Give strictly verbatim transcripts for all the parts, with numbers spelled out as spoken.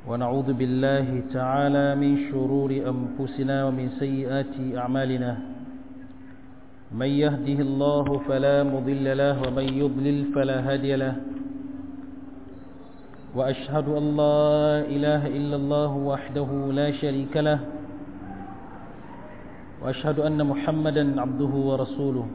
ونعوذ بالله تعالى من شرور أنفسنا ومن سيئات أعمالنا من يهده الله فلا مضل له ومن يضلل فلا هادي له وأشهد أن لا إله إلا الله وحده لا شريك له وأشهد أن محمدا عبده ورسوله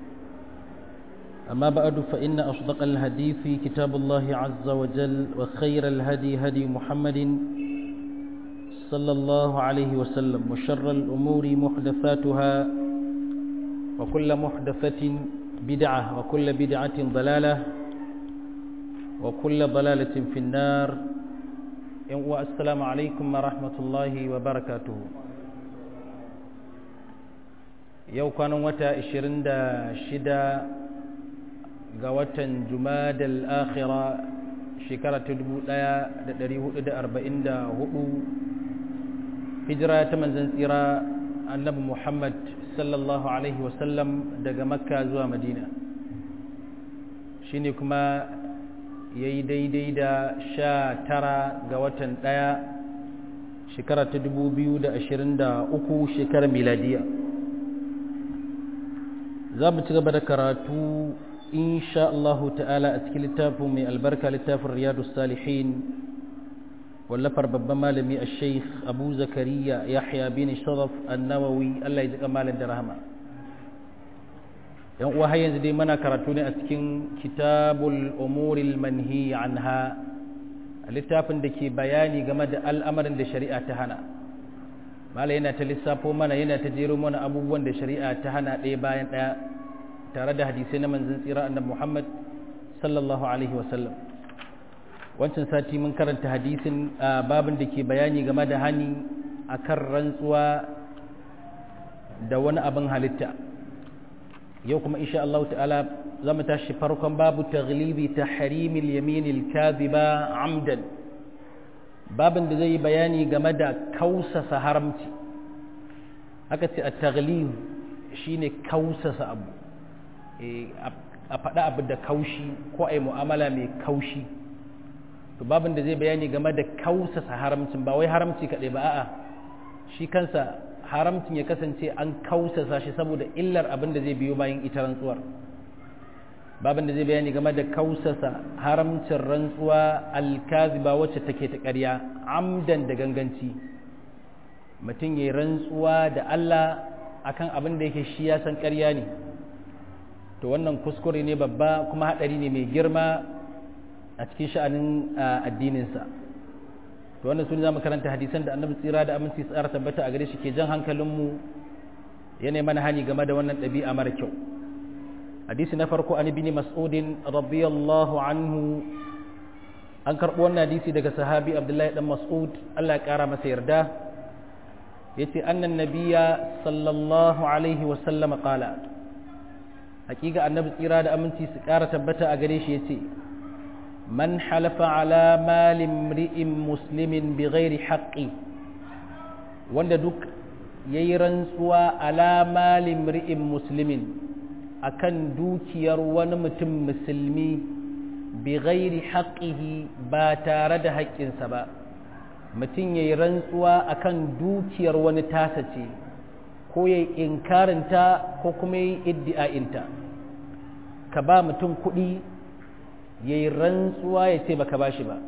أما بعد فإن أصدق الحديث كتاب الله عز وجل وخير الهدي هدي محمد صلى الله عليه وسلم وشر الأمور محدثاتها وكل محدثة بدعة وكل بدعة ضلالة وكل ضلالة في النار والسلام عليكم ورحمة الله وبركاته يوم كانوا متى عشرين شدة ga watan Jumadal Akhira shekara ta dubu ɗaya da ɗari hudu da arba'in da hudu hijira ta manzon tsira annabi Muhammad sallallahu alaihi wasallam daga Makka zuwa Madina shine kuma yayi daidai da sha tara ga watan ɗaya shekara ta dubu biyu da ashirin da uku shekarar miladiya za mu ci gaba da karatu إن شاء الله تعالى أتكي لتافه من البركة لتاف الرياض الصالحين واللفر ببما لمي الشيخ أبو زكريا يحيى بن شرف النووي الله يجزاك مالا درهما وهي ينزدي منا كراتوني أتكين كتاب الأمور المنهي عنها لتاف دكي بياني جمد الأمر دي شريعة تهنا ما لينا تلسافو منا ينا تجيرو منا أبوان دي شريعة تهنا دي باين tare da hadisai na manzon tsira annabi Muhammad sallallahu alaihi wasallam wancan sati mun karanta hadisin babin da ke bayani game da hani akan rantsuwa da wani abin halitta yau kuma insha Allah ta'ala zamu tashi farkon babu taghlibi tahrimil yaminil kadhiba amdan babin da zai bayani game da kausasa haramci haka ce at-taghlib shine kausasa abu a faɗa abu da kaushi ko a yi mu'amala mai kaushi to babin da zai bayani game da kausasa haramcin ba wai haramci kaɗai ba a'a shi kansa haramcin ya kasance an kausasa shi saboda illar abin da zai biyo bayan ita rantsuwar babin da zai bayani game da kausasa haramcin rantsuwa alkaziba wacce take ta ƙarya amdan da ganganci mutum ya yi rantsuwa da Allah akan abin da yake shi ya san ƙarya ne to wannan kuskure ne babba kuma haɗari ne mai girma a cikin sha'anin addininsa to wannan sun zama karanta hadisan da annabi tsira da aminci tsara tabbata a gare shi ke jan hankalinmu yana mana hani game da wannan ɗabi'a mara kyau hadisi na farko an ibn mas'udin radiyallahu anhu an karɓo wannan hadisi daga sahabi abdullahi dan mas'ud Allah ya ƙara masa yarda yace annan nabiyya sallallahu alaihi wa sallam qala hakika annabi tsira da aminci su ƙara tabbata a gare shi yace man halafa ala malin mri'in muslimin bi ghairi haqqi wanda duk yayi rantsuwa ala malin mri'in muslimin akan dukiyar wani mutum musulmi bi ghairi haqqihi ba tare da haƙƙinsa ba mutum yayi rantsuwa akan dukiyar wani tasa ce ko ya yi inkarinta ko kuma yi iddi'a'inta ka ba mutum kuɗi ya yi rantsuwa ya ce baka ba shi ba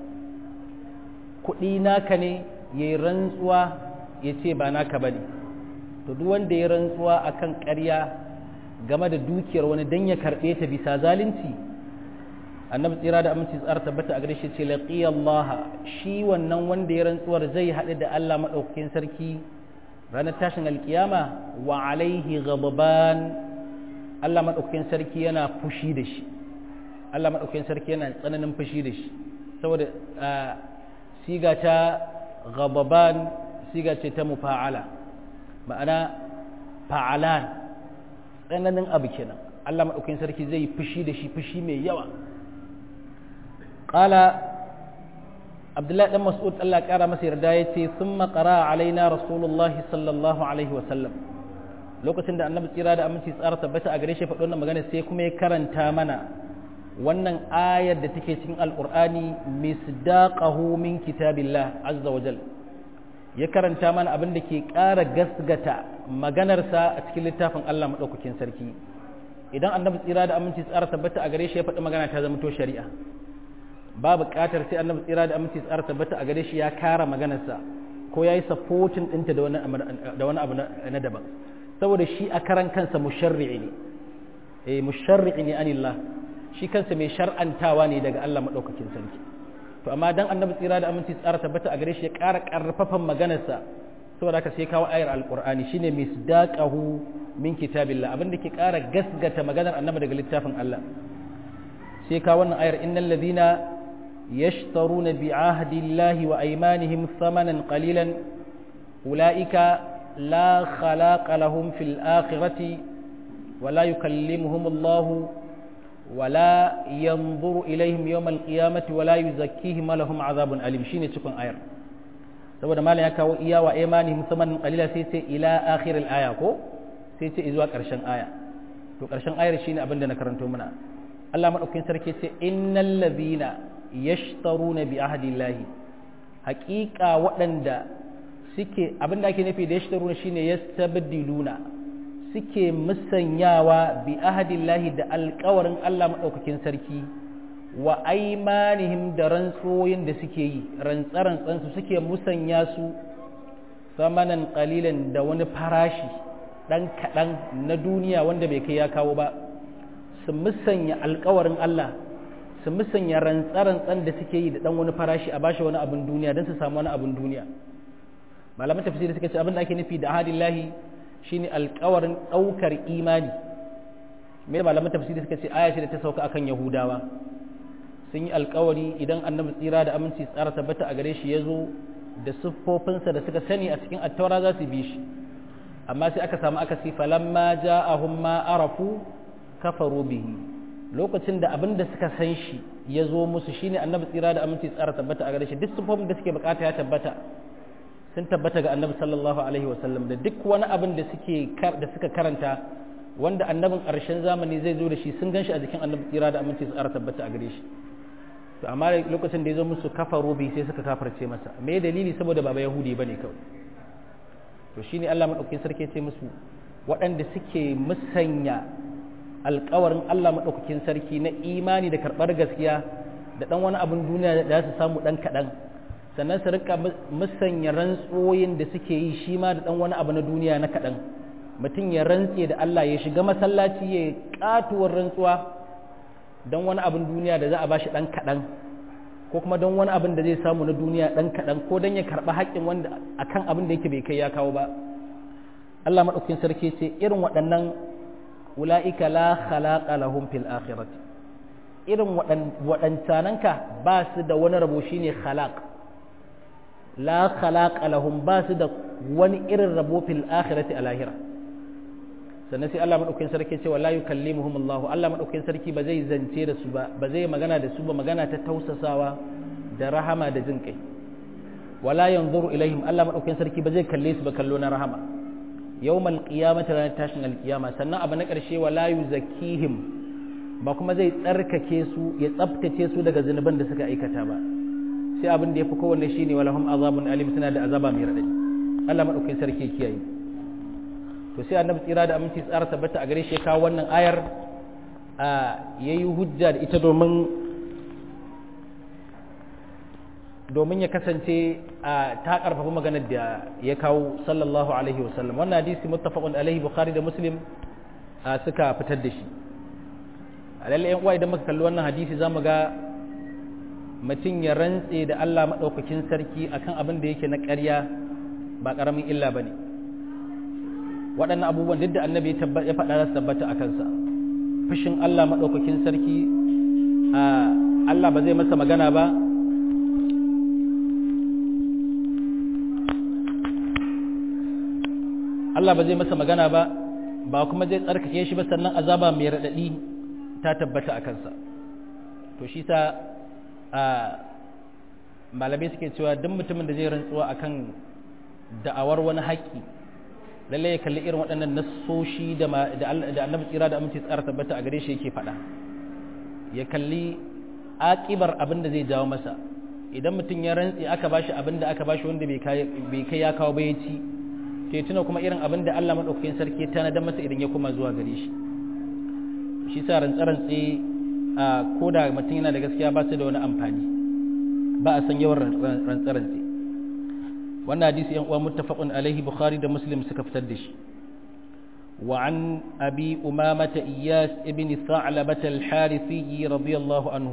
kuɗi naka ne ya yi rantsuwa ya ce ba naka ba ne to duk wanda ya rantsuwa akan ƙarya game da dukiyar wani don ya karɓe ta bisa zalunci annabi tsira da aminci tsara tabbata a gare shi ce laqiyallaha shi wannan wanda ya rantsuwar zai haɗu da Allah maɗaukakin sarki ranar tashin alkiyama wa alaihi ghadaban Allah madaukakin sarki yana fushi da shi Allah madaukakin sarki yana tsananin fushi da shi saboda siga ta ghadaban siga ce ta mufa'ala ma'ana fa'alan tsananin abu kenan Allah madaukakin sarki zai fushi da shi fushi mai yawa qala abdullahi dan mas'ud Allah kara masa yarda yace thumma qara alaina rasulullah sallallahu alaihi wa sallam lokacin da annabi tsira da aminci tsara tabbata a gare shi faɗo wannan magana sai kuma ya karanta mana wannan ayar da take cikin alqur'ani misdaqahu min kitabillah azza wa jalla ya karanta mana abin da ke ƙara gasgata maganarsa a cikin littafin Allah madaukakin sarki idan annabi tsira da aminci tsara tabbata a gare shi ya faɗi magana ta zama to shari'a ba buƙatar sai annabi tsira da aminci tsara tabbata a gare shi ya kara maganarsa ko ya yi supporting ɗinta da wani abu na daban saboda shi a karan kansa musharri'i ne eh musharri'i ne anillah shi kansa mai shar'antawa ne daga Allah madaukakin sarki to amma dan annabi tsira da aminci tsara tabbata a gare shi ya ƙara ƙarfafan maganarsa saboda haka sai kawo ayar alqur'ani shine misdaqahu min kitabillah abinda ke ƙara gasgata maganar annabi daga littafin Allah sai kawo wannan ayar innal ladina yashtaruna bi'ahdillahi wa aymanihim thamanan qalilan ulaika la khalaqa lahum fil akhirati wa la yukallimuhum Allah wa la yanzuru ilayhim yawm al-qiyamati wa la yuzakkihim lahum adhabun alim shine cikin ayar saboda malam ya kawo iya wa aymanihim thamanan qalila sai sai ila akhir al-aya ko sai ce zuwa ƙarshen aya to ƙarshen ayar shine abinda na karanto mana Allah madaukakin sarki ce innal ladhina yashtaruna bi ahdillahi haqiqa waɗanda suke abinda ake nufi da yashtaruna shine yastabdiluna suke musanyawa bi ahdillahi da alƙawarin Allah madaukakin sarki wa aymanihim da rantsoyin da suke yi rantsarantsan su suke musanya su samanan qalilan da wani farashi dan kadan na duniya wanda bai kai ya kawo ba su musanya alƙawarin Allah su musanya rantsarantsan da suke yi da dan wani farashi a bashi wani abin duniya don su samu wani abin duniya malaman tafsiri suka ce abin da ake nufi da ahadillahi shine alƙawarin ɗaukar imani me malaman tafsiri suka ce aya ce da ta sauka akan yahudawa sun yi alƙawari idan annabi tsira da aminci tsara tabbata a gare shi ya zo da siffofinsa da suka sani a cikin attaura za su bi shi amma sai aka samu aka si falamma ja'ahum ma arafu kafaru bihi lokacin da abin da suka san shi ya zo musu shine annabi tsira da aminci tsara tabbata a gare shi duk siffofin da suke bukata ya tabbata sun tabbata ga annabi sallallahu alaihi wasallam da duk wani abin da suke da suka karanta wanda annabin ƙarshen zamani zai zo da shi sun ganshi a jikin annabi tsira da aminci tsara tabbata a gare shi to amma lokacin da ya zo musu kafaru bi sai suka kafarce masa me dalili saboda baba yahudi bane kawai to shine Allah madaukakin sarki ya ce musu waɗanda suke musanya alƙawarin Allah madaukakin sarki na imani da karɓar gaskiya da dan wani abin duniya da za su samu dan kaɗan sannan su rika musanya rantsoyin da suke yi shi ma da dan wani abu na duniya na kaɗan mutum ya rantse da Allah ya shiga masallaci ya katuwar rantsuwa don wani abin duniya da za a bashi dan kaɗan ko kuma don wani abin da zai samu na duniya dan kaɗan ko don ya karɓi haƙƙin wanda akan abin da yake bai kai ya kawo ba Allah maɗaukakin sarki ce irin waɗannan ula'ika la khalaqa lahum fil akhirati irin waɗancananka ba su da wani rabo shine khalaq la khalaqa lahum ba su da wani irin rabo fil akhirati a lahira sannan sai Allah madaukakin sarki ce wala yukallimuhum Allah Allah madaukakin sarki ba zai zance da su ba ba zai magana da su ba magana ta tausasawa da rahama da jin kai wala yanzuru ilaihim Allah madaukakin sarki ba zai kalle su ba kallo na rahama yawmal qiyamati ranar tashin alqiyama sannan abu na karshe wala yuzakkihim ba kuma zai tsarkake su ya tsaftace su daga zunuban da suka aikata ba sai abin da yafi kowanne shine walahum azabun alim suna da azaba mai radadi Allah madaukakin sarki kiyaye to sai annabi tsira da aminci tsara tabbata a gare shi ya kawo wannan ayar a yayi hujja da ita domin domin ya kasance a ta karfafa maganar da ya kawo sallallahu alaihi wasallam wannan hadisi muttafaqun alaihi bukhari da muslim suka fitar da shi a lalle yan uwa idan muka kalli wannan hadisi zamu ga mutum ya rantse da Allah madaukakin sarki akan abin da yake na ƙarya ba karamin illa bane waɗannan abubuwan duk da annabi ya faɗa za su tabbata a kansa fushin Allah maɗaukakin sarki Allah ba zai masa magana ba Allah ba zai masa magana ba ba kuma zai tsarkake shi ba sannan azaba mai raɗaɗi ta tabbata a kansa to shi sa malamai suke cewa duk mutumin da zai rantsuwa akan da'awar wani haƙƙi lallai ya kalli irin waɗannan nassoshi da annabi tsira da aminci tsara tabbata a gare shi yake faɗa ya kalli aƙibar abin da zai jawo masa. Idan mutum ya rantsi aka bashi abin da aka bashi wanda bai kai ya kawo ba ya ci, to ya tuna kuma irin abin da Allah maɗaukakin sarki ya tanadar masa idan ya kuma zuwa gare shi. Shi sa rantsa-rantsi a koda mutum yana da gaskiya ba su da wani amfani, ba a san yawan rantsa-rantsi. Wannan hadisi yan uwa muttafaqun alaihi, Bukhari da Muslim suka fitar da shi. Wa an abi umamata Iyas ibn Tha'labah al-Harithi radiyallahu anhu.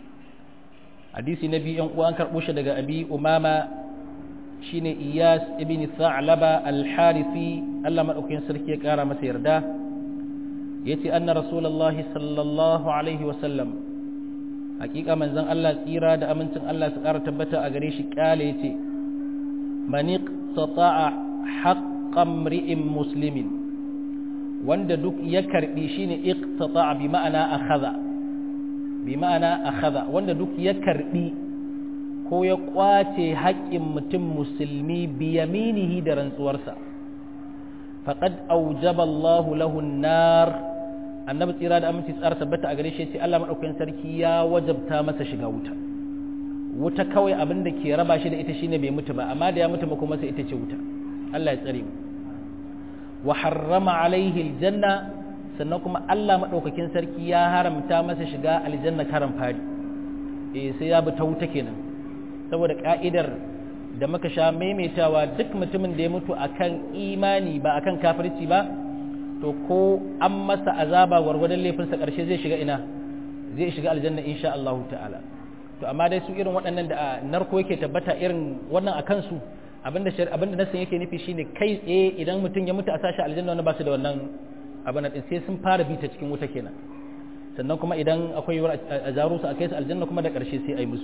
Hadisi nabi yan uwa an karbo shi daga abi umama shine Iyas ibn Tha'labah al-Harithi, Allah madaukakin sarki ya kara masa yarda. Yace anna rasulullahi sallallahu alaihi wa sallam, hakika manzon Allah tsira da amincin Allah su kara tabbata a gare shi kale yace man iqtata'a haqqan mri'in muslimin, wanda duk ya karbi shine iqtata'a bi ma'ana akhadha bi ma'ana akhadha wanda duk ya karbi ko ya kwace haƙƙin mutum musulmi bi yaminihi da rantsuwarsa, faqad awjaba Allahu lahu an-nar, annabi tsira da aminci tsara tabbata a gare shi sai Allah madaukakin sarki ya wajabta masa shiga wuta. Wuta kawai abin da ke raba shi da ita shine bai mutu ba, amma da ya mutu kuma sai ita ce wuta. Allah ya tsare mu. Wa harrama alaihi aljanna, sannan kuma Allah madaukakin sarki ya haramta masa shiga aljanna karan fari. Eh sai ya bi ta wuta kenan. Saboda ka'idar da muka sha maimaitawa, duk mutumin da ya mutu akan imani ba akan kafirci ba, to ko an masa azaba gwargwadon laifinsa ƙarshe zai shiga ina, zai shiga aljanna insha Allah ta'ala. To amma dai su irin waɗannan da narko yake tabbata irin wannan a kansu, abinda abinda nasin yake nufi shine kai tsaye idan mutum ya mutu a sashi aljanna wannan ba su da wannan abin nan sai sun fara bi ta cikin wuta kenan, sannan kuma idan akwai yiwuwar a zaro su a kai su aljanna kuma da ƙarshe sai ai musu.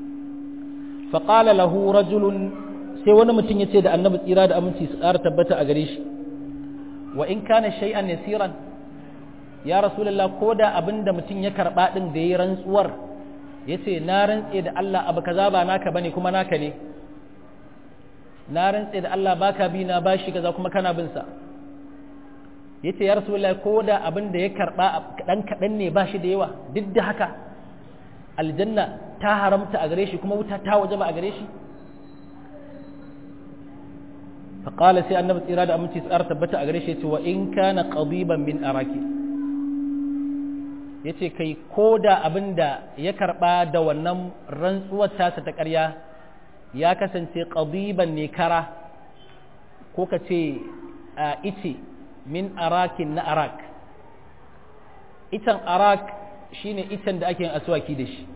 fa qala lahu rajulun, sai wani mutum ya ce da annabi tsira da aminci su ƙara tabbata a gare shi, wa in kana shay'an yasiran, ya rasulullah ko da abinda mutum ya karba din da yayi rantsuwar yace na rantse da Allah abu kaza ba naka bane kuma naka ne, na rantse da Allah baka bi na bashi kaza kuma kana bin sa, yace ya rasulullah ko da abinda ya karba kadan kadan ne bashi da yawa, duk da haka aljanna ta haramta a gare shi kuma wuta ta wajaba a gare shi. فقال سي النبي tsira da aminci tsara tabbata a gare shi yace wa in kana qadiban min araki, yace kai koda abinda ya karba da wannan rantsuwar tasa ta ƙarya ya kasance qadiban ne kara ko kace ice min arakin na arak. Itan arak shine itan da ake yin aswaki da shi,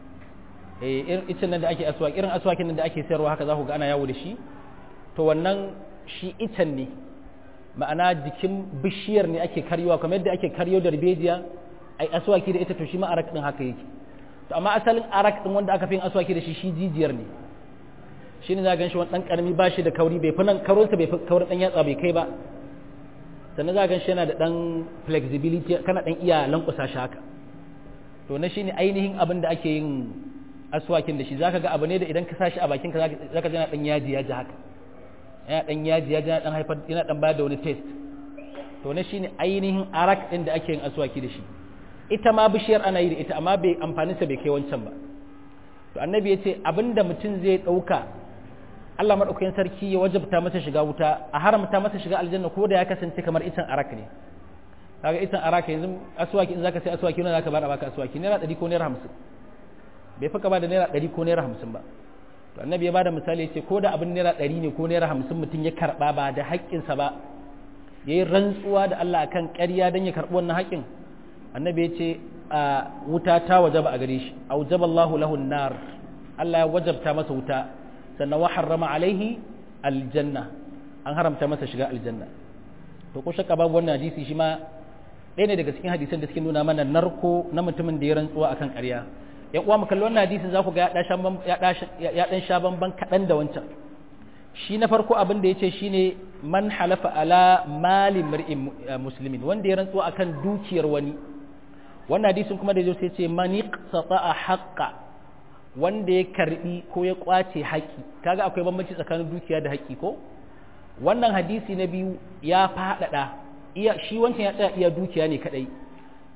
eh irin itan nan da ake aswaki, irin aswakin nan da ake sayarwa haka za ku ga ana yawo da shi, to wannan shi itan ne, ma'ana jikin bishiyar ne ake karyowa kamar yadda ake karyo da ribejiya ai aswaki da ita, to shi ma arak din haka yake. To amma asalin arak din wanda aka fi yin aswaki da shi shi jijiyar ne, shi ne za ga shi wani dan karami ba shi da kauri, bai fi nan kaurinsa bai fi kaurin dan yatsa bai kai ba, sannan za ga shi yana da dan flexibility, kana dan iya lankusa shi haka. To na shi ne ainihin abin da ake yin aswakin da shi, zaka ga abu ne da idan ka sa shi a bakinka zaka ji yana dan yaji yaji haka, yana dan yaji yaji yana dan haifar, yana dan bayar da wani taste. To na shine ainihin arak din da ake yin aswaki da shi. Ita ma bishiyar ana yi da ita, amma bai amfanin sa bai kai wancan ba. To annabi yace abinda mutum zai dauka Allah madaukakin sarki ya wajabta masa shiga wuta, a haramta masa shiga aljanna ko da ya kasance kamar itan arak ne. Kaga itan arak yanzu aswaki in zaka sai aswaki ne zaka bada baka aswaki naira ɗari ko naira hamsin. Bai faka ba da naira ɗari ko naira hamsin ba. To annabi ya bada misali yace ko da abin naira ɗari ne ko naira hamsin mutum ya karba ba da haƙƙinsa ba, yayin rantsuwa da Allah akan ƙarya dan ya karbi wannan haƙƙin, annabi yace a wuta ta wajaba a gare shi, aujaba Allahu lahu an-nar, Allah ya wajabta masa wuta, sannan wa harrama alaihi aljanna, an haramta masa shiga aljanna. To ko shakka babu wannan hadisi shi ma ɗaya ne daga cikin hadisan da suke nuna mana narko na mutumin da ya rantsuwa akan ƙarya. Ya uwa mu kalli wannan hadisin za ku ga ya ɗan sha bamban kaɗan da wancan. Shi na farko abin da ya ce shi ne man halafa ala mali mar'in muslimin, wanda ya rantsuwa akan dukiyar wani. Wannan hadisin kuma da ya ce man iqtata'a haqqa, wanda ya karbi ko ya kwace haƙi. Kaga akwai bambanci tsakanin dukiya da haƙi ko? Wannan hadisi na biyu ya faɗaɗa, iya shi wancan ya tsaya iya dukiya ne kadai.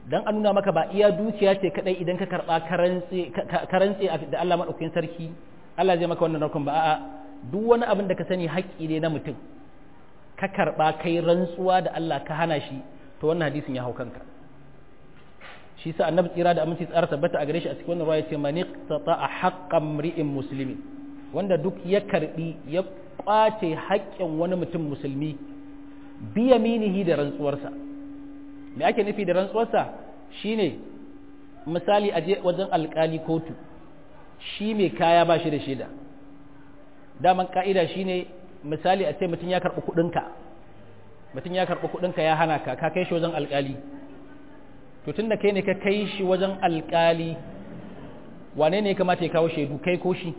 dan a nuna maka ba iya dukiya ce kadai idan ka karba karantsi karantsi da Allah madaukakin sarki Allah zai maka wannan narkon ba a'a duk wani abin da ka sani haƙƙi ne na mutum ka karba kai rantsuwa da Allah ka hana shi to wannan hadisin ya hau kanka shi sa annabi tsira da aminci tsara tabbata a gare shi a cikin wannan ruwa yace man iqtata'a haqqan mri'in muslimin wanda duk ya karbi ya kwace haƙƙin wani mutum musulmi bi yaminihi da rantsuwarsa me ake nufi da rantsuwarsa shine misali a je wajen alƙali kotu shi mai kaya ba shi da shaida daman ka'ida shine misali a ce mutum ya karɓi kuɗinka mutum ya karɓi kuɗinka ya hana ka ka kai shi wajen alƙali to tun da kai ne ka kai shi wajen alƙali wane ne ya kamata ya kawo shaidu kai ko shi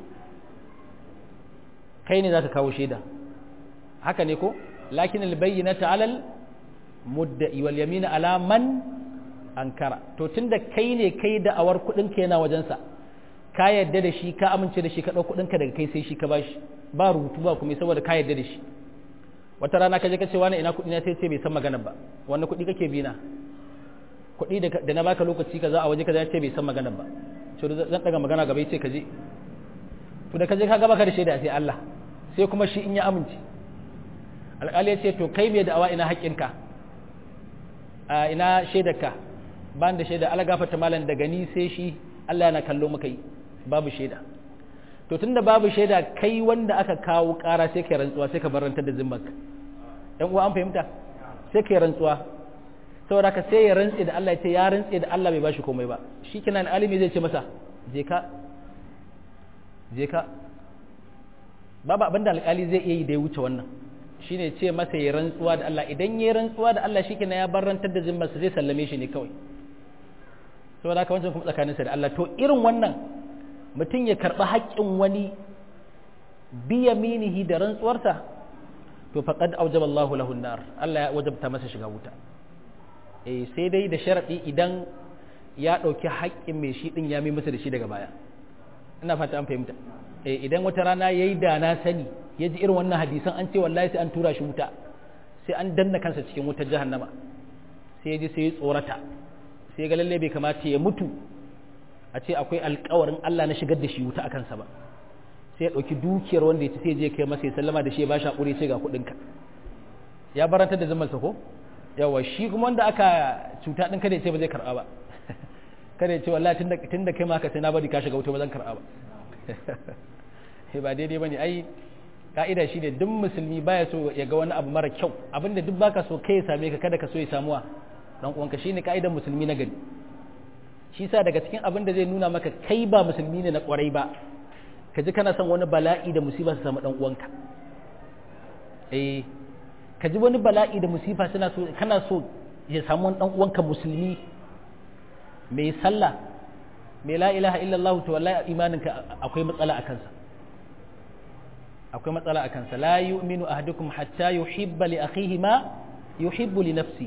kai ne za ka kawo shaida haka ne ko lakin albayyinata alal mudda'i wal yamina ala man ankara to tunda kai ne kai da awar kudin ka yana wajensa ka yadda da shi ka amince da shi ka dau kudin ka daga kai sai shi ka bashi ba rubutu ba kuma saboda ka yadda da shi wata rana ka je ka ce wani ina kudi na sai ce bai san magana ba wannan kudi kake bi na kudi da na baka lokaci kaza a waje kaza ya ce bai san magana ba to zan daga magana gaba sai ka je to da ka je ka ga baka da shaida sai Allah sai kuma shi in ya amince alƙali ya ce to kai mai da'awa ina haƙƙinka a ina shaidarka ba da shaida ala gafarta malam daga ni sai shi Allah yana kallo muka yi babu shaida to tunda babu shaida kai wanda aka kawo ƙara sai kai rantsuwa sai ka barantar da zimmarka ɗan uwa an fahimta sai kai rantsuwa saboda ka sai ya rantse da Allah ya ce ya rantse da Allah bai bashi komai ba shikenan alimi zai ce masa je ka je ka babu abinda alƙali zai iya yi da ya wuce wannan shine ce masa ya rantsuwa da Allah idan ya rantsuwa da Allah shikenan ya barantar da zimmarsa zai sallame shi ne kawai saboda haka wancan kuma tsakaninsa da Allah to irin wannan mutum ya karɓi haƙƙin wani bi yaminihi da rantsuwarsa to faqad awjaba Allahu lahu an-nar Allah ya wajabta masa shiga wuta eh sai dai da sharadi idan ya dauki haƙƙin mai shi din ya mai masa da shi daga baya ina fata an fahimta eh idan wata rana yayi da na sani ya ji irin wannan hadisan an ce wallahi sai an tura shi wuta sai an danna kansa cikin wutar jahannama sai ya ji sai ya tsorata sai ga lalle bai kamata ya mutu a ce akwai alƙawarin Allah na shigar da shi wuta a kansa ba sai ya ɗauki dukiyar wanda ya ci sai je kai masa ya sallama da shi ya bashi haƙuri ce ga kuɗinka ya barantar da zamansa ko yawa shi kuma wanda aka cuta ɗin kada ya ce ba zai karɓa ba kada ya ce wallahi tun da kai ma ka sai na bari ka shiga wuta ba zan karɓa ba ba daidai ba ne ai ka'ida shi ne duk musulmi baya so ya ga wani abu mara kyau abinda duk baka so kai ya same ka kada ka so ya samuwa dan uwanka shine ka'idar musulmi na gari shi sa daga cikin abin da zai nuna maka kai ba musulmi ne na kwarai ba ka ji kana son wani bala'i da musiba su samu dan uwanka eh ka ji wani bala'i da musifa suna so kana so ya samu wani dan uwanka musulmi mai sallah mai la ilaha illallah to wallahi imaninka akwai matsala a kansa akwai matsala a kansa la yu'minu ahadukum hatta yuhibba li akhihi ma yuhibbu li nafsihi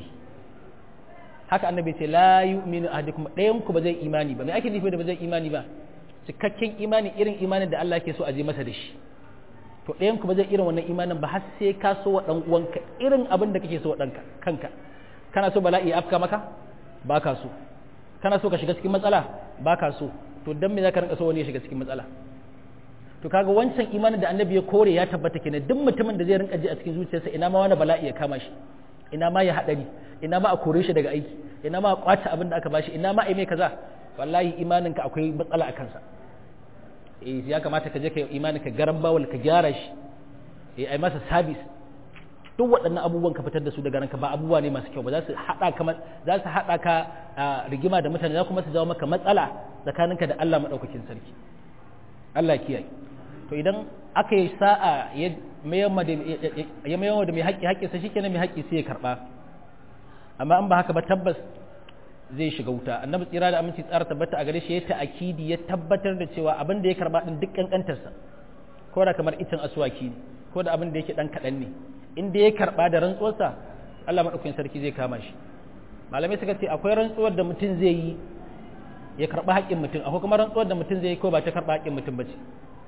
haka annabi ce la yu'minu ahadukum dayan ku ba zai imani ba me ake nufi da ba zai imani ba cikakken imani irin imanin da Allah yake so a je masa da shi to dayan ku ba zai irin wannan imanin ba har sai ka so wa dan uwanka irin abin da kake so wa danka kanka kana so bala'i afka maka baka so kana so ka shiga cikin matsala baka so to dan me zaka rinka so wani ya shiga cikin matsala to kaga wancan imanin da annabi ya kore ya tabbata kenan duk mutumin da zai rinka ji a cikin zuciyarsa ina ma wani bala'i ya kama shi ina ma ya hadari ina ma a kore shi daga aiki ina ma a kwace abin da aka bashi ina ma a mai kaza wallahi imaninka akwai matsala a kansa eh ya kamata ka je ka imaninka garan bawal ka gyara shi eh ai masa service duk waɗannan abubuwan ka fitar da su daga ranka ba abubuwa ne masu kyau ba za su hada ka za su hada ka rigima da mutane za kuma su jawo maka matsala tsakaninka da Allah madaukakin sarki Allah kiyaye to idan aka yi sa'a ya mayar da mai haƙƙi haƙƙinsa shi kenan mai haƙƙi sai ya karɓa amma an ba haka ba tabbas zai shiga wuta annabi tsira da aminci tsara tabbata a gare shi ya ta'akidi ya tabbatar da cewa abin da ya karɓa din duk kankantarsa ko da kamar itin aswaki ne ko da abin da yake dan kaɗan ne in da ya karɓa da rantsuwarsa Allah madaukakin sarki zai kama shi malamai suka ce akwai rantsuwar da mutum zai yi ya karɓa haƙƙin mutum akwai kuma rantsuwar da mutum zai yi ko ba ta karɓa haƙƙin mutum ba ce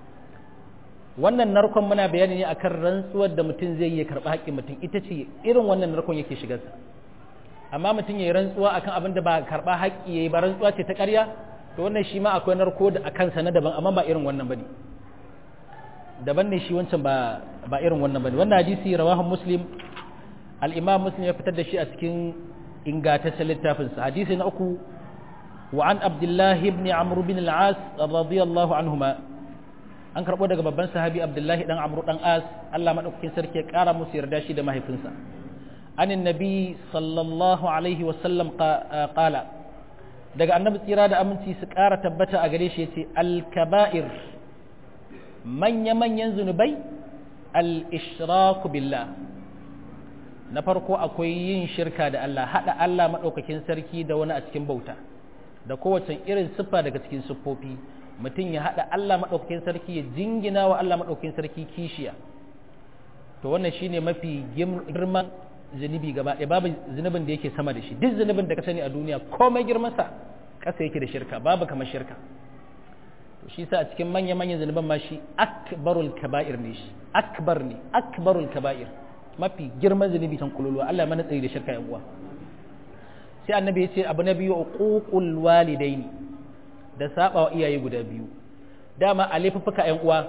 wannan narkon muna bayani ne akan rantsuwar da mutum zai yi ya karɓi haƙƙin mutum ita ce irin wannan narkon yake shigarsa amma mutum ya yi rantsuwa akan abin da ba karɓa haƙƙi ya yi ba rantsuwa ce ta ƙarya to wannan shi ma akwai narko da a kansa na daban amma ba irin wannan bane daban ne shi wancan ba ba irin wannan bane wannan hadisi rawahu muslim al-imam muslim ya fitar da shi a cikin ingantaccen littafin sa hadisi na uku wa an abdullah ibn amr bin al-as radiyallahu anhuma an karbo daga babban sahabi abdullahi dan amr dan as Allah madaukakin sarki ya kara musu yarda shi da mahaifinsa anin nabi sallallahu alaihi wa sallam qala daga annabi tsira da aminci su kara tabbata a gare shi yace al-kaba'ir manya-manyan zunubai al-ishraku billah na farko akwai yin shirka da Allah hada Allah madaukakin sarki da wani a cikin bauta da kowace irin siffa daga cikin siffofi mutum ya hada Allah madaukakin sarki ya jingina wa Allah madaukakin sarki kishiya to wannan shine mafi girman zunubi gaba ɗaya babu zunubin da yake sama da shi duk zunubin da ka sani a duniya komai girman sa kasa yake da shirka babu kamar shirka shi sa a cikin manya-manyan zunuban ma shi akbarul kaba'ir ne shi akbar ne akbarul kaba'ir mafi girman zunubi tan kululu Allah ya mana tsari da shirka yan uwa sai annabi ya ce abu na biyu uququl walidaini da saba wa iyaye guda biyu dama a laifuffuka yan uwa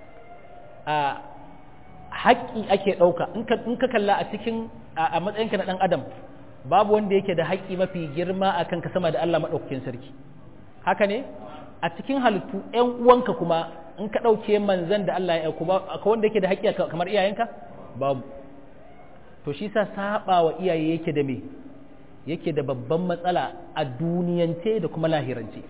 a haƙƙi ake ɗauka in ka in ka kalla a cikin a matsayinka na ɗan adam babu wanda yake da haƙƙi mafi girma akan ka sama da Allah madaukakin sarki haka ne a cikin halittu ‘yan uwanka kuma in ka ɗauke manzan da Allah ya aiko ba akwai wanda yake da haƙƙi kamar iyayenka babu to shi sa saba wa iyaye yake da me yake da babban matsala a duniyance da kuma lahirance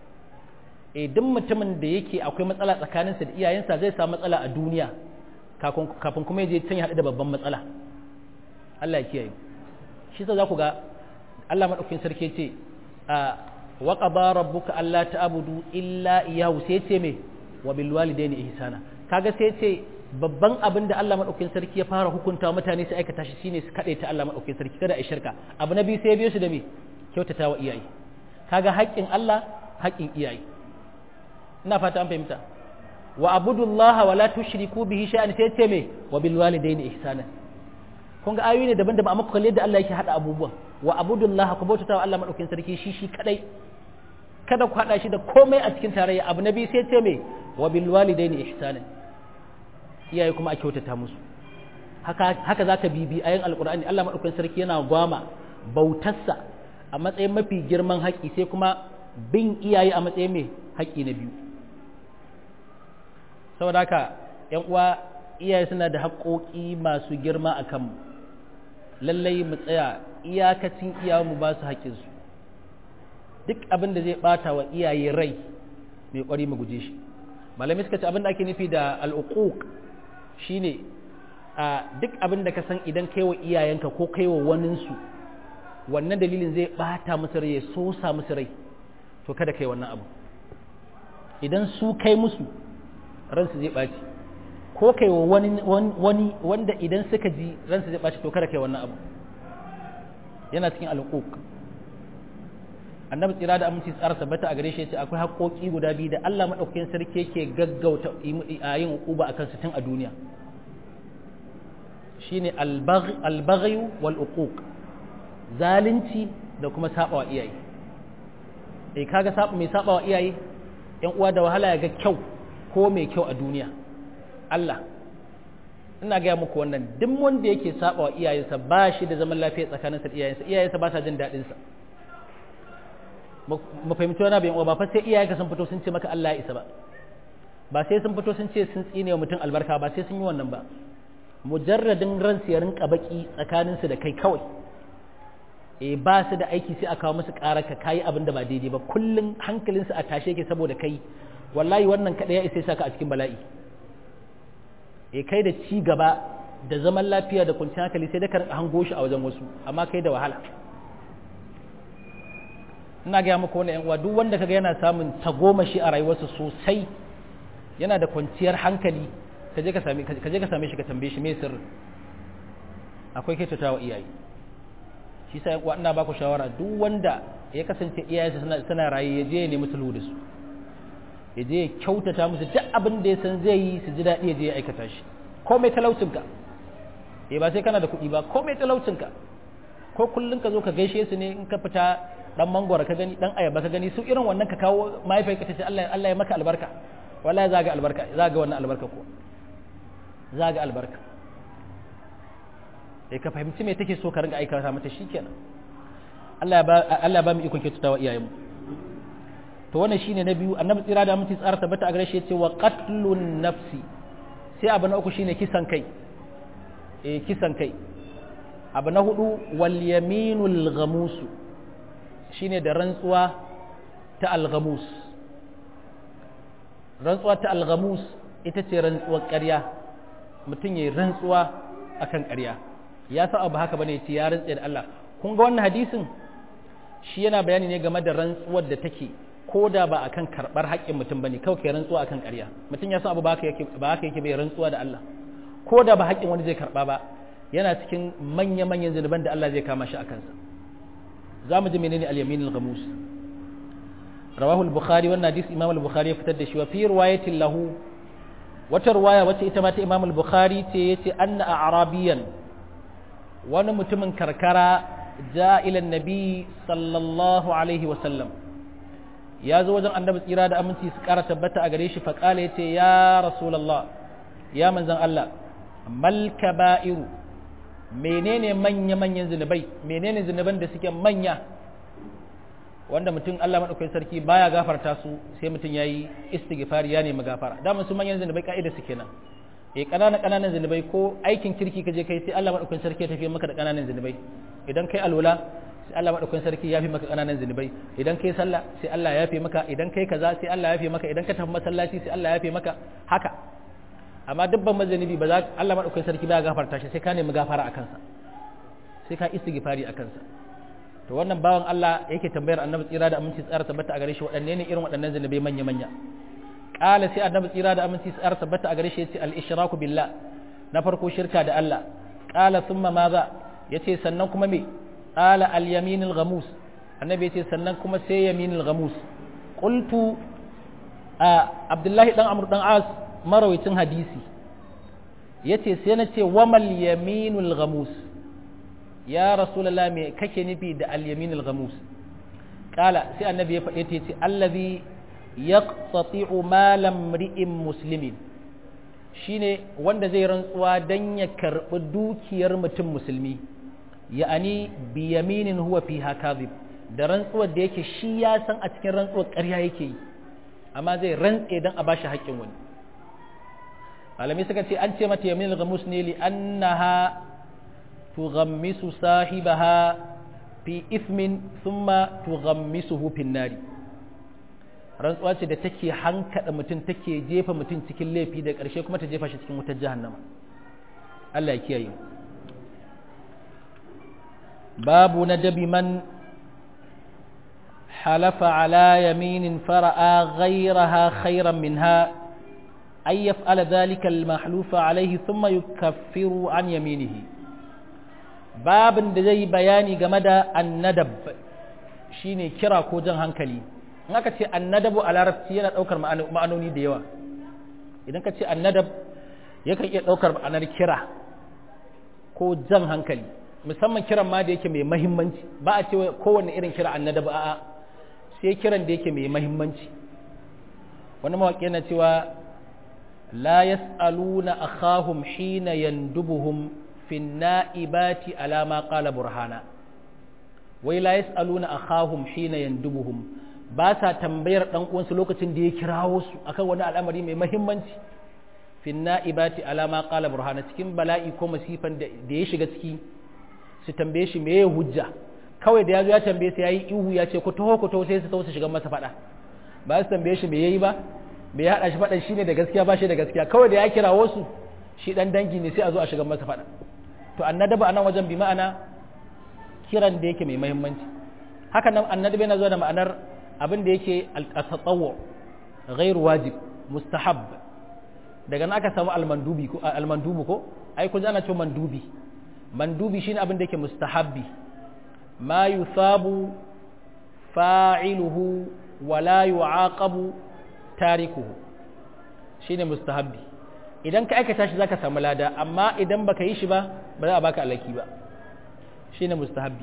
e duk mutumin da yake akwai matsala tsakaninsa da iyayensa zai samu matsala a duniya kafin kuma ya je can ya haɗu da babban matsala Allah ya kiyaye shi sa za ku ga Allah maɗaukin sarki ce a وقضى ربك ألا تعبدوا إلا إياه سيتي مي وبالوالدين إحسانا kaga sai ce babban abin da Allah madaukakin sarki ya fara hukunta mutane su aikata shi shine su kade ta Allah madaukakin sarki kada a shirka abu na biyu sai biyo su da me kyautata wa iyaye kaga haƙƙin Allah haƙƙin iyaye ina fata an fahimta wa abudullaha wa la tushriku bihi shay'an sai ce me wa bil walidaini ihsana kun ga ayoyi ne daban-daban amma kalle da Allah yake hada abubuwan wa abudullaha ku bautata wa Allah madaukakin sarki shi shi kadai kada ku hada shi da komai a cikin tarayya abu nabi sai ce me wa bil walidaini ihsana iyaye kuma a kyautata musu haka haka zaka bibi ayin alqur'ani Allah madaukakin sarki yana gwama bautarsa a matsayin mafi girman haƙi sai kuma bin iyaye a matsayin me haƙi na biyu saboda haka ƴan uwa iyaye suna da haƙoƙi masu girma a kanmu lallai mu tsaya iyakacin iyayenmu ba su haƙƙinsu duk abin da zai ɓata wa iyaye rai mai ƙwari mu guje shi malamai suka ce abin da ake nufi da al'uquq shine a duk abin da ka san idan kai wa iyayenka ko kai wa waninsu wannan dalilin zai ɓata musu rai ya sosa musu rai to kada kai wannan abu idan su kai musu ransu zai ɓaci ko kai wa wani wani wanda idan suka ji ransu zai ɓaci to kada kai wannan abu yana cikin al'uquq annabi tsira da aminci tsara tabbata a gare shi yace akwai haƙoƙi guda biyu da Allah madaukakin sarki yake gaggauta yin uquba akan su tun a duniya shine al-baghy wal uquq zalunci da kuma sabawa iyaye eh kaga saba mai sabawa iyaye yan uwa da wahala ya ga kyau ko mai kyau a duniya Allah ina ga muku wannan duk wanda yake sabawa iyayensa ba shi da zaman lafiya tsakaninsa da iyayensa iyayensa ba sa jin dadin sa mu fahimci wani abin ba fa sai iyayenka sun fito sun ce maka Allah ya isa ba ba sai sun fito sun ce sun tsine wa mutum albarka ba sai sun yi wannan ba mujarradin ran su ya rinka baki tsakanin su da kai kawai eh ba su da aiki sai a kawo musu ƙara ka kai abin da ba daidai ba kullun hankalin su a tashe yake saboda kai wallahi wannan kada ya isa saka a cikin bala'i eh kai da ci gaba da zaman lafiya da kwanciyar hankali sai da ka hango shi a wajen wasu amma kai da wahala ina gaya muku wani uwa duk wanda kaga yana samun tagomashi a rayuwarsa sosai yana da kwanciyar hankali ka je ka same ka je ka same shi ka tambaye shi me sirri akwai kyautata wa iyaye shi sai uwa ina baku shawara duk wanda ya kasance iyayensa suna suna raye ya je ya nemi sulhu da su ya je ya kyautata musu duk abin da ya san zai yi su ji daɗi ya je ya aikata shi komai talaucinka eh ba sai kana da kuɗi ba komai talaucinka ko kullun ka zo ka gaishe su ne in ka fita dan mangwara ka gani dan ayaba ka gani su irin wannan ka kawo mahaifiyarka ta ce Allah Allah ya maka albarka wallahi za ga albarka za ga wannan albarka ko za ga albarka sai ka fahimci me take so ka ringa aikata mata shikenan Allah ya ba Allah ya ba mu ikon kyautatawa iyayenmu to wannan shine na biyu annabi tsira da mutum tsara tabbata a gare shi yace wa qatlun nafsi sai abu na uku shine kisan kai eh kisan kai abu na hudu wal yaminul ghamus shine da rantsuwa ta al-ghamus rantsuwa ta al-ghamus ita ce rantsuwar ƙarya mutum yayin rantsuwa akan ƙarya ya sa abu haka bane yace ya rantsa da Allah kun ga wannan hadisin shi yana bayani ne game da rantsuwar da take ko da ba akan karbar haƙƙin mutum bane kawai kai rantsuwa akan ƙarya mutum ya san abu ba haka yake ba haka yake bai rantsuwa da Allah ko da ba haƙƙin wani zai karba ba yana cikin manya manyan zunuban da Allah zai kama shi akan sa zamu ji menene al-yamin al-ghamus rawahu al-bukhari wannan hadisi imam al-bukhari ya fitar da shi wa fi riwayatin lahu wata riwaya wacce ita ma ta imam al-bukhari ce yace anna a'rabiyan wani mutumin karkara ja ila nabi sallallahu alaihi wa sallam ya zo wajen annabi tsira da aminci su kara tabbata a gare shi fa kala yace ya rasulullah ya manzon Allah mal kaba'iru menene manya manyan zinubai menene zinuban da suke manya wanda mutum Allah madaukakin sarki baya gafarta su sai mutum yayi istighfari ya nemi gafara da su manyan zinubai kaida su kenan eh kananan kananan zinubai ko aikin kirki kaje kai sai Allah madaukakin sarki ya tafi maka da kananan zinubai idan kai alwala sai Allah madaukakin sarki ya fi maka kananan zinubai idan kai sallah sai Allah ya fi maka idan kai kaza sai Allah ya fi maka idan ka tafi masallaci sai Allah ya fi maka haka amma dubban mazanibi ba za Allah madaukakin sarki ba ya gafarta shi sai ka nemi gafara akan sa sai ka istighfari akan sa to wannan bawan Allah yake tambayar annabi tsira da aminci tsara tabbata a gare shi waɗanne ne irin waɗannan zinubai manya manya qala sai annabi tsira da aminci tsara tabbata a gare shi yace al-ishraku billah na farko shirka da Allah qala thumma madha yace sannan kuma me qala al-yamin al-ghamus annabi yace sannan kuma sai yamin al-ghamus qultu abdullahi dan amr dan as marawicin hadisi yace sai na ce wamal yaminul ghamus ya rasulullah me kake nufi da al-yaminul ghamus kala sai annabi ya faɗe ta ce allazi yaqtati'u malam ri'in muslimin shine wanda zai rantsuwa dan ya karbi dukiyar mutum musulmi ya'ani bi yaminin huwa fiha kadhib da rantsuwar da yake shi ya san a cikin rantsuwar ƙarya yake yi amma zai rantse dan a bashi haƙƙin wani malami suka ce an ce mata yaminul ghamus ne li annaha tughammisu sahibaha fi ithmin thumma tughammisuhu fin nari rantsuwa ce da take hankada mutum take jefa mutum cikin laifi da ƙarshe kuma ta jefa shi cikin wutar jahannama Allah ya kiyaye babu nadabi man halafa ala yaminin fara'a ghayraha khayran minha ay yaf'ala dhalika al-mahlufa alayhi thumma yukaffiru an yaminihi babin da zai bayani game da annadab shine kira ko jan hankali in aka ce annadabu a larabci yana daukar ma'anoni da yawa idan ka ce annadab yakan iya daukar ma'anar kira ko jan hankali musamman kiran ma da yake mai mahimmanci ba a ce kowanne irin kira annadabu a'a sai kiran da yake mai mahimmanci wani mawaƙi yana cewa la yas'aluna akhahum hina yandubuhum fi na'ibati ala ma qala burhana wai la yas'aluna akhahum hina yandubuhum ba sa tambayar dan uwansu lokacin da ya kirawo su akan wani al'amari mai muhimmanci fi na'ibati ala ma qala burhana cikin bala'i ko masifan da ya shiga ciki su tambaye shi meye hujja kawai da yazo ya tambaye su yayi ihu ya ce ku taho ku taho sai su taho su shiga masa fada ba su tambaye shi me yayi ba me ya hada shi fadan shine da gaskiya ba shi da gaskiya kawai da ya kirawo su shi dan dangi ne sai a zo a shiga masa fada to annadabi anan wajen bi ma'ana kiran da yake mai muhimmanci haka nan annadabi yana zuwa da ma'anar abin da yake al-tatawwu ghairu wajib mustahab daga nan aka samu al-mandubi ko al-mandubu ko ai kun ana cewa mandubi mandubi shine abin da yake mustahabbi ma yusabu fa'iluhu wa la yu'aqabu tarikuhu shine mustahabbi idan ka aikata shi zaka samu lada amma idan baka yi shi ba ba za a baka alaki ba shine mustahabbi.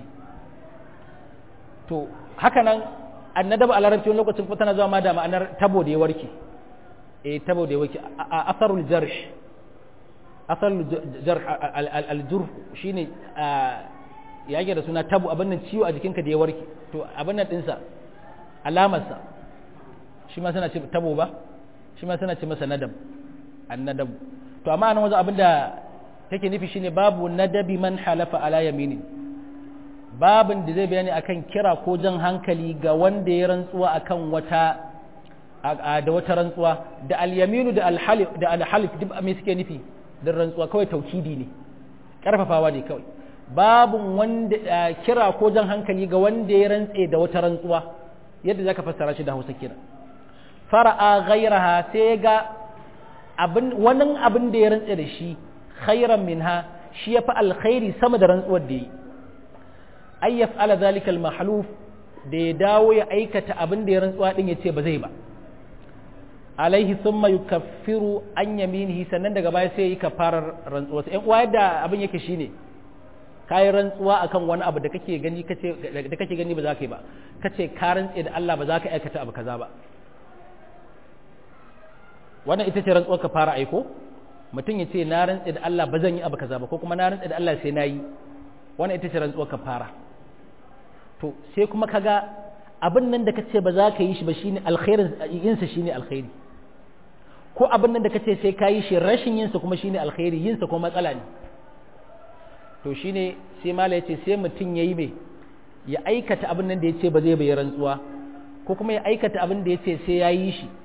To haka nan annadab a larabci wani lokacin kuma tana zuwa ma da ma'anar tabo da ya warke eh tabo da ya warke asarul jarh asarul jarh al-jurh shine ya yake da suna tabo abin nan ciwo a jikinka da ya warke to abin nan dinsa alamarsa shi ma suna ce tabo ba shi ma suna ce masa nadab annadab to amma anan wajen abin da take nufi shine babu nadabi man halafa ala yaminin babin da zai bayani akan kira ko jan hankali ga wanda ya rantsuwa akan wata da wata rantsuwa da al-yaminu da al-halif da al-halif duk me suke nufi da rantsuwa kawai taukidi ne karfafawa ne kawai babin wanda kira ko jan hankali ga wanda ya rantse da wata rantsuwa yadda zaka fassara shi da Hausa kira fara'a ghairaha sai ga abin wannan abin da ya rantse da shi khairan minha shi yafi alkhairi sama da rantsuwar da yi ay yaf'ala zalika al-mahluf da ya dawo ya aikata abin da ya rantsuwa din yace ba zai ba alaihi thumma yukaffiru an yaminihi sannan daga baya sai yi kafarar rantsuwa sai uwa yadda abin yake shine kai rantsuwa akan wani abu da kake gani kace da kake gani ba za ka yi ba kace ka rantse da Allah ba za ka aikata abu kaza ba wannan ita ce rantsuwar kafara aiko mutum ya ce na rantse da Allah ba zan yi abu kaza ba ko kuma na rantse da Allah sai na yi wannan ita ce rantsuwar kafara to sai kuma kaga abin nan da kace ba za ka yi shi ba shine alkhairin yin sa shine alkhairi ko abin nan da kace sai ka yi shi rashin yin sa kuma shine alkhairi yin sa kuma matsala ne to shine sai mala yace sai mutum yayi me ya aikata abin nan da yace ba zai bai rantsuwa ko kuma ya aikata abin da yace sai ya yi shi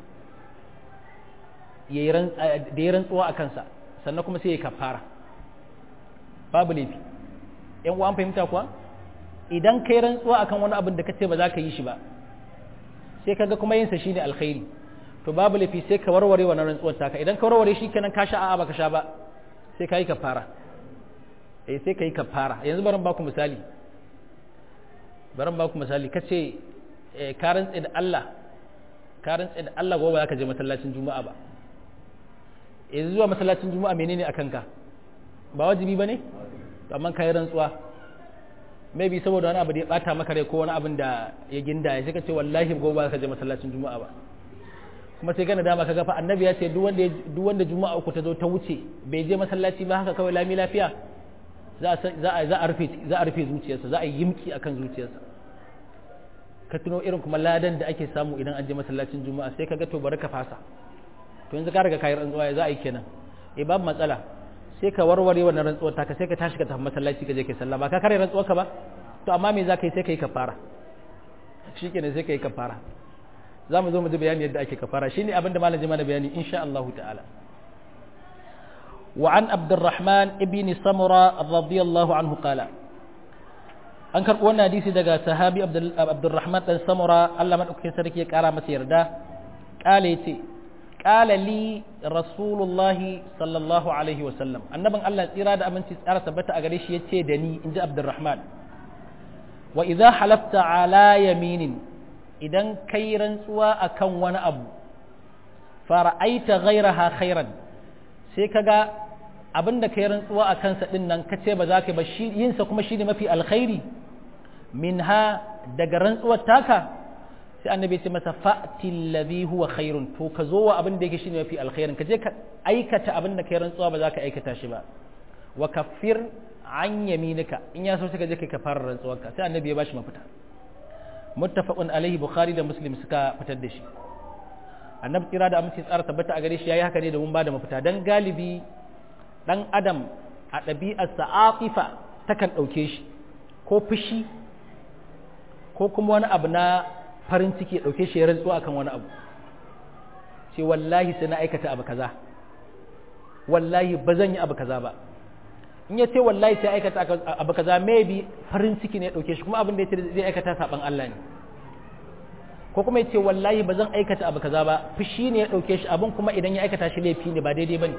yayi ran da ya rantsuwa a kansa sannan kuma sai ya kafara babu laifi yan uwa an fahimta kuwa idan kai rantsuwa akan wani abin da kace ba za ka yi shi ba sai kaga kuma yin sa shine alkhairi to babu lafi sai ka warware wannan rantsuwar taka idan ka warware shi kenan ka sha a'a baka sha ba sai kai kafara eh sai kai kafara yanzu baran baku misali baran baku misali kace eh ka rantsa da Allah ka rantsa da Allah gobe zaka je masallacin juma'a ba yanzu zuwa masallacin juma'a menene akan ka ba wajibi bane to amma kai rantsuwa maybe saboda wani abu da ya bata maka rai ko wani abin da ya ginda ya sai ka ce wallahi gobe ba ka je masallacin juma'a ba kuma sai kana dama kaga fa annabi ya ce duk wanda duk wanda juma'a uku ta zo ta wuce bai je masallaci ba haka kawai lami lafiya za a za a za a rufe za a rufe zuciyarsa za a yi yimki akan zuciyarsa ka tuno irin kuma ladan da ake samu idan an je masallacin juma'a sai kaga to bari ka fasa to yanzu ka riga kai rantsuwa za a yi kenan eh babu matsala sai ka warware wannan rantsuwar taka sai ka tashi ka tafi masallaci ka je kai sallah ba ka kare rantsuwar ka ba to amma me za ka yi sai ka yi kafara shikenan sai ka yi kafara za mu zo mu ji bayani yadda ake kafara shine abin da malam mana bayani insha Allah ta'ala wa an Abdurrahman ibn Samura radiyallahu anhu qala an karɓo wannan hadisi daga sahabi Abdurrahman dan Samura Allah madaukakin sarki ya kara masa yarda kale yace قال لي رسول الله صلى الله عليه وسلم annabin Allah tsira da aminci tsara tabbata a gare shi yace da ni inji Abdurrahman wa idza halafta ala yaminin idan kai rantsuwa akan wani abu fara'aita ghayraha khairan sai kaga abinda kai rantsuwa akan sa din nan kace ba za ka ba shi yin sa kuma shine mafi alkhairi minha daga rantsuwar taka sai annabi ya ce masa fa'til ladhi huwa khairun to ka zo wa abin da yake shine mafi alkhairin ka je ka aikata abin da kai rantsuwa ba za ka aikata shi ba wa kaffir an yaminika in ya so sai ka je kai kafarar rantsuwarka sai annabi ya bashi mafita muttafaqun alaihi bukhari da muslim suka fitar da shi annabi kira da amince tsara tabbata a gare shi yayi haka ne da mun bada mafita dan galibi dan adam a ɗabi'arsa aqifa takan dauke shi ko fushi ko kuma wani abu na farin ciki ya ɗauke shi ya rantsuwa akan wani abu ce wallahi sai na aikata abu kaza wallahi ba zan yi abu kaza ba in ya ce wallahi sai aikata abu kaza maybe farin ciki ne ya ɗauke shi kuma abin da ya ce zai aikata saban Allah ne ko kuma ya ce wallahi ba zan aikata abu kaza ba fushi ne ya ɗauke shi abin kuma idan ya aikata shi laifi ne ba daidai ba ne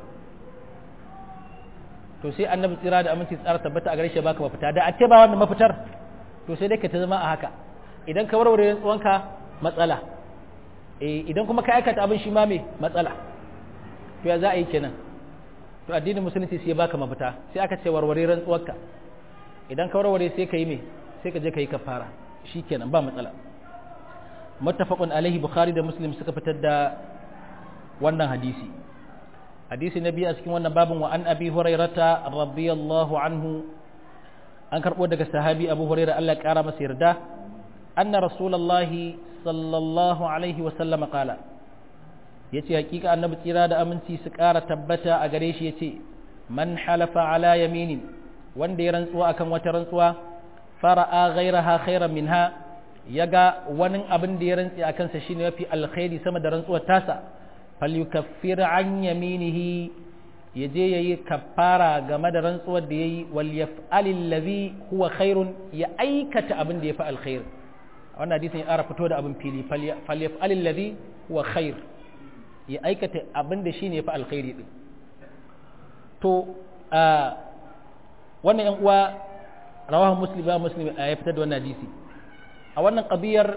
to sai annabi tsira da aminci tsara tabbata a gare shi baka mafita da a ce ba wannan mafitar to sai dai ka ta zama a haka idan ka warware rantsuwanka matsala eh idan kuma ka aikata abin shi ma me matsala to ya za a yi kenan to addinin musulunci sai ya baka mafita sai aka ce warware rantsuwarka idan ka warware sai ka yi me sai ka je ka yi kafara shikenan ba matsala muttafaqun alaihi bukhari da muslim suka fitar da wannan hadisi hadisi na biyu a cikin wannan babin wa an abi hurairata radiyallahu anhu an karbo daga sahabi abu hurairah Allah ya kara masa yarda anna rasulullahi sallallahu alaihi wa sallam qala yace hakika annabi tsira da aminci su kara tabbata a gare shi yace man halafa ala yaminin wanda ya rantsuwa akan wata rantsuwa fara'a ghairaha khairan minha yaga wani abin da ya rantsi akan sa shine yafi alkhairi sama da rantsuwar tasa falyukaffir an yaminihi yaje yayi kafara game da rantsuwar da yayi wal yaf'al allazi huwa khairun ya aikata abin da yafi alkhair wannan hadisin ya ara fito da abin fili falyaf'al allazi huwa khair ya aikata abin da shine yafi alkhairi din to wannan yan uwa rawahu muslim ba muslim ya fitar da wannan hadisi a wannan qadiyar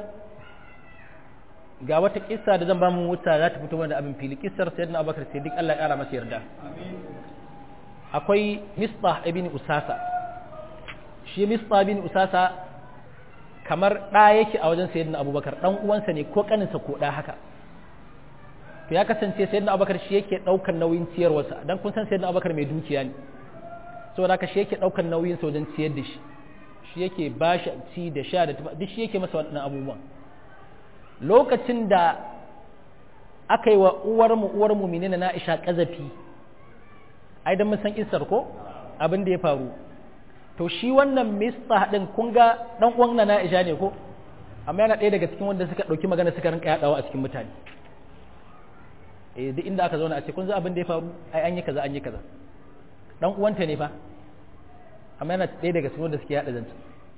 ga wata kissa da zan ba mu wuta za ta fito mana da abin fili kissar sayyidina Abubakar Siddiq Allah ya kara masa yarda akwai Mistah ibn Usasa shi Mistah ibn Usasa kamar da yake a wajen sayyidina Abubakar dan uwansa ne ko kaninsa ko da haka to ya kasance sayyidina Abubakar shi yake daukar nauyin ciyarwarsa dan kun san sayyidina Abubakar mai dukiya ne saboda haka shi yake daukar nauyin sa wajen ciyar da shi shi yake bashi ci da sha da duk shi yake masa waɗannan abubuwan lokacin da aka yi wa uwarmu uwar mu'minina na Aisha kazafi ai dan mun san kissar ko abin da ya faru to shi wannan Mistah din kun ga dan uwan na Aisha ne ko amma yana ɗaya daga cikin wanda suka dauki magana suka rinka yadawa a cikin mutane eh duk inda aka zauna a ce kun za abin da ya faru ai an yi kaza an yi kaza dan uwanta ne fa amma yana ɗaya daga cikin wanda suke yada zance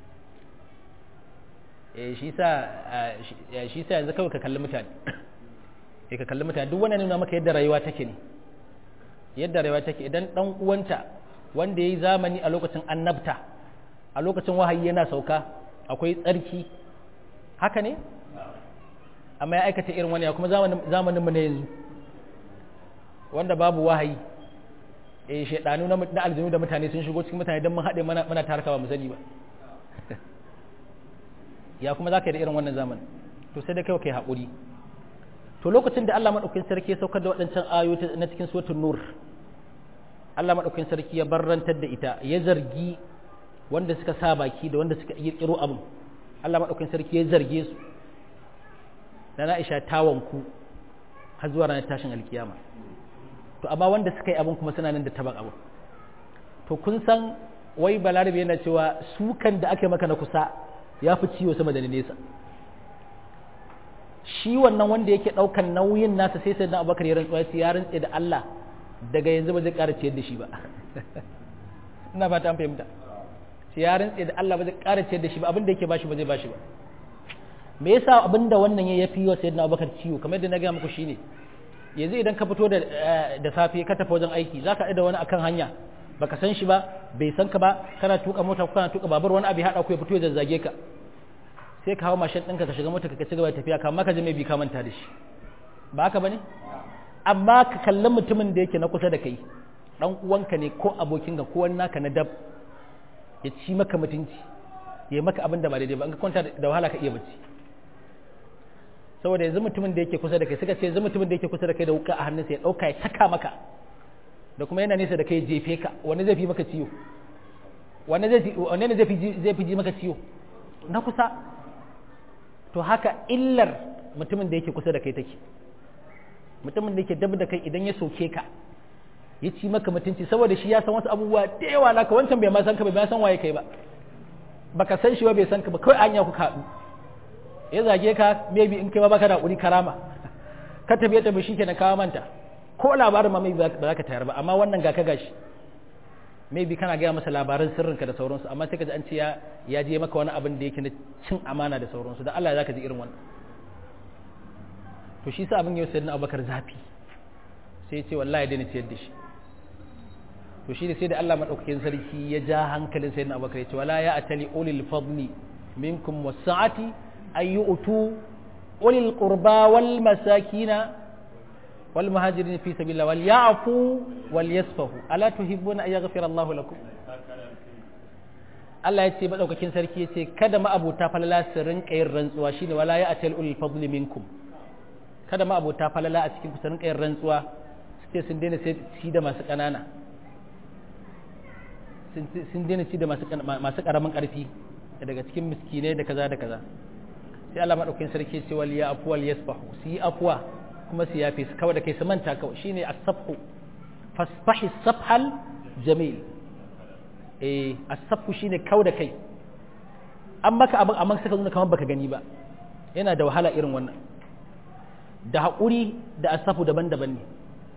eh shi sa shi sa yanzu kawai ka kalli mutane eh ka kalli mutane duk wannan nuna maka yadda rayuwa take ne yadda rayuwa take idan dan uwanta wanda yayi zamani a lokacin annabta a lokacin wahayi yana sauka akwai tsarki haka ne amma ya aikata irin wani kuma zamanin zamanin mu ne yanzu wanda babu wahayi eh shedanu na aljinu da mutane sun shigo cikin mutane dan mun haɗe mana muna tarkawa mu sani ba ya kuma zaka yi da irin wannan zamanin to sai da kai kai haƙuri to lokacin da Allah madaukakin sarki ya saukar da waɗancan ayoyi na cikin suratul nur Allah madaukakin sarki ya barrantar da ita ya zargi wanda suka sa baki da wanda suka yi kiro abin Allah madaukakin sarki ya zarge su da Aisha tawanku har zuwa ranar tashin alkiyama to amma wanda suka yi abin kuma suna nan da taban abin to kun san wai balarabe yana cewa sukan da aka maka na kusa ya fi ciwo sama da nesa shi wannan wanda yake daukan nauyin nasa sai sai na Abubakar ya rantsuwa ya rantse da Allah daga yanzu ba zai ƙara ciyar da shi ba ina fata an fahimta sai ya rantse da Allah ba zai ƙara ciyar da shi ba abin da yake bashi ba zai bashi ba me yasa abin da wannan ya yafi wa sayyidina Abubakar ciwo kamar yadda na ga muku shine yanzu idan ka fito da da safe ka tafi wajen aiki zaka da wani akan hanya baka san shi ba bai san ka ba kana tuka mota ko kana tuka babur wani abu ya hada ku ya fito ya zazzage ka sai ka hawo mashin ɗinka ka shiga mota ka ci gaba da tafiya kamar ka je mai bi ka manta da shi ba haka bane amma ka kalli mutumin da yake na kusa da kai dan uwanka ne ko abokinka ko wani naka na dab ya ci maka mutunci ya maka abin da ba daidai ba in ka kwanta da wahala ka iya bacci saboda yanzu mutumin da yake kusa da kai suka ce yanzu mutumin da yake kusa da kai da wuka a hannunsa ya dauka ya taka maka da kuma yana nesa da kai jefe ka wani zai fi maka ciwo wani zai wani ne zai fi zai fi ji maka ciwo na kusa to haka illar mutumin da yake kusa da kai take mutumin da yake dab da kai idan ya soke ka ya ci maka mutunci saboda shi ya san wasu abubuwa da yawa naka wancan bai ma san ka bai san waye kai ba baka san shi ba bai san ka ba kawai anya ku haɗu ya zage ka maybe in kai ba baka da hakuri karama ka tafiye ta bishi kenan kawo manta ko labarin ma mai ba za ka tayar ba amma wannan ga ka gashi maybe kana gaya masa labaran sirrinka da sauransu amma sai ka ji an ce ya ya je maka wani abin da yake na cin amana da sauransu dan Allah zaka ji irin wannan to shi sa abin yau sayyidina Abubakar zafi sai ya ce wallahi dai na ciyar da shi to shi ne sai da Allah madaukakin sarki ya ja hankalin sayyidina Abubakar ya ce wala ya atali ulil fadli minkum wasa'ati ay yu'tu ulil qurba wal masakina wal muhajirin fi sabilillah wal ya'fu wal yasfahu ala tuhibbuna an yaghfira Allahu lakum Allah ya ce madaukakin sarki ya ce kada ma'abuta falala su rinka yin rantsuwa shine wala ya atal ulul fadli minkum kada ma'abuta falala a cikin ku su rinka yin rantsuwa su ce sun daina ci da masu kanana sun daina ci da masu masu karamin karfi daga cikin miskinai da kaza da kaza sai Allah madaukakin sarki ya ce wal ya afwa wal yasfahu su yi afwa kuma su yafe su kawai da kai su manta kawai shine as-safhu fasfahi as-safhal jamil eh as-safhu shine kau da kai an maka abin amma saka nuna kamar baka gani ba yana da wahala irin wannan da haƙuri da as-safhu daban-daban ne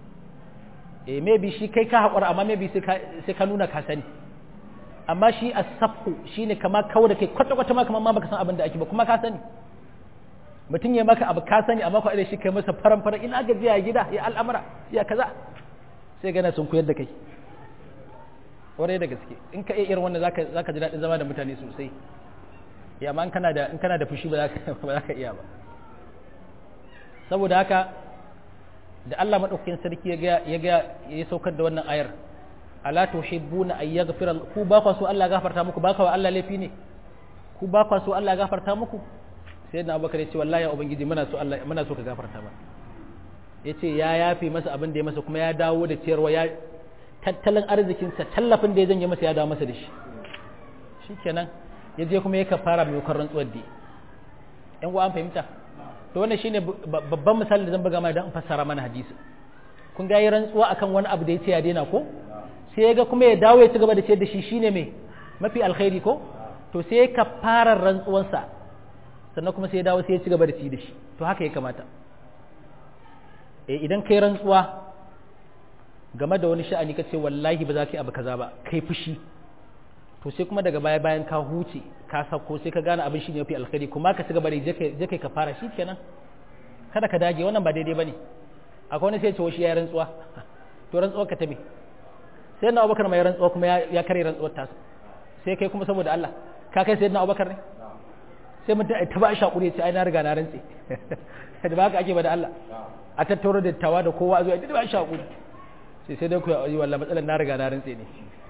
eh maybe shi kai ka haƙura amma maybe sai ka sai ka nuna ka sani amma shi as-safhu shine kama kau da kai kwata kwata ma kamar ma baka san abin da ake ba kuma ka sani mutum ya maka abu ka sani amma kwa da shi kai masa faran faran ina ga jiya gida ya al'amura ya kaza sai gana sun koyar da kai ƙwarai da gaske in ka iya irin wannan zaka zaka ji daɗin zama da mutane sosai ya amma in kana da in kana da fushi ba za ka ba za ka iya ba saboda haka da Allah madaukakin sarki ya ga ya ga ya saukar da wannan ayar ala tuhibbuna ay yaghfira ku ba kwa so Allah gafarta muku ba kwa Allah laifi ne ku ba kwa so Allah gafarta muku sai da Abubakar ya ce wallahi ubangiji muna so Allah muna so ka gafarta ba yace ya yafi masa abin da ya masa kuma ya dawo da ciyarwa ya tattalin arzikinsa tallafin da ya janye masa ya dawo masa da shi shikenan ya je kuma ya kafara mai karin rantsuwar da yan uwa an fahimta to wannan shine babban misali da zan buga mana dan fassara mana hadisi kun ga yi rantsuwa akan wani abu da ya ce ya daina ko sai ya ga kuma ya dawo ya ci gaba da ciyar da shi shine mai mafi alkhairi ko to sai ya kafara rantsuwarsa sannan kuma sai ya dawo sai ya ci gaba da ci da shi to haka ya kamata eh idan kai rantsuwa game da wani sha'ani kace wallahi ba za ka yi abu kaza ba kai fushi to sai kuma daga baya bayan ka huce ka sako sai ka gane abin shine yafi alkhairi kuma ka ci gaba da je kai je kai ka fara shi kenan kada ka dage wannan ba daidai bane akwai wani sai ya ce shi ya rantsuwa to rantsuwar ka ta me sai na Abubakar mai rantsuwa kuma ya ya kare rantsuwar ta sai kai kuma saboda Allah ka kai sayyidina Abubakar ne sai mutum ta ba shi hakuri ya ce ai na riga na rantse da ba haka ake ba da Allah a tattauro da tawa da kowa a zo a ji ba shi hakuri sai sai dai ku yi wallahi matsalar na riga na rantse ne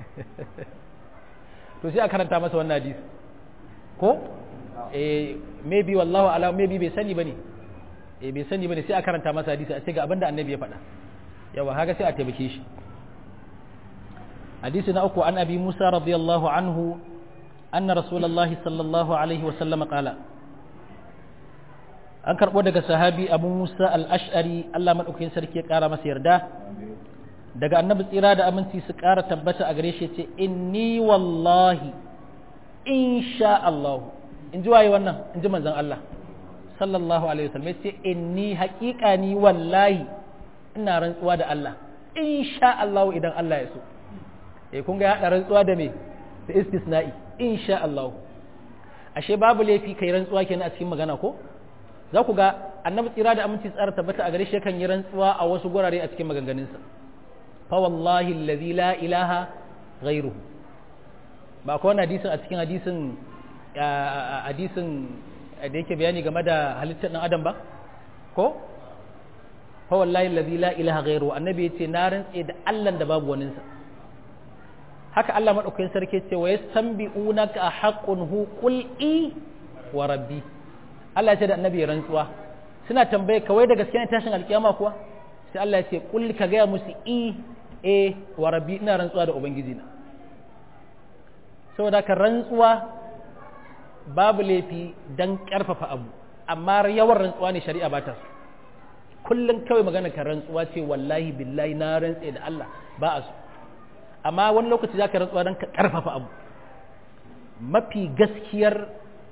to sai a karanta masa wannan hadisi ko eh maybe wallahu ala maybe bai sani bane eh bai sani bane sai a karanta masa hadisi a ce ga abinda annabi ya faɗa yawa haka sai a taimake shi hadisi na uku an abi Musa radiyallahu anhu anna rasulullahi sallallahu alaihi wa sallam qala an karbo daga sahabi abu Musa al-Ash'ari Allah madaukakin sarki ya kara masa yarda daga annabi tsira da aminci su ƙara tabbata a gare shi ce inni wallahi insha Allah in ji waye wannan in ji manzon Allah sallallahu alaihi wasallam ce inni haƙiƙa ni wallahi ina rantsuwa da Allah insha Allah idan Allah ya so eh kun ga ya hada rantsuwa da me da istisna'i insha Allah ashe babu laifi kai rantsuwa kenan a cikin magana ko za ku ga annabi tsira da aminci tsara tabbata a gare shi kan yi rantsuwa a wasu gurare a cikin maganganunsa فوالله الذي لا إله غيره ba ko wannan hadisin a cikin hadisin hadisin da yake bayani game da halittar dan adam ba ko fa wallahi allazi la ilaha ghairu annabi yace na rantse da Allah da babu waninsa haka Allah madaukakin sarki yace wa yastanbi'unaka haqqun hu qul i wa rabbi Allah yace da annabi rantsuwa suna tambaye kawai da gaskiya ne tashin alkiyama kuwa sai Allah yace qul ka ga musu i e wa rabbi ina rantsuwa da ubangiji na saboda ka rantsuwa babu laifi dan karfafa abu amma yawan rantsuwa ne shari'a ba ta kullum kawai magana ka rantsuwa ce wallahi billahi na rantse da Allah ba a so amma wani lokaci zaka rantsuwa dan ka karfafa abu mafi gaskiyar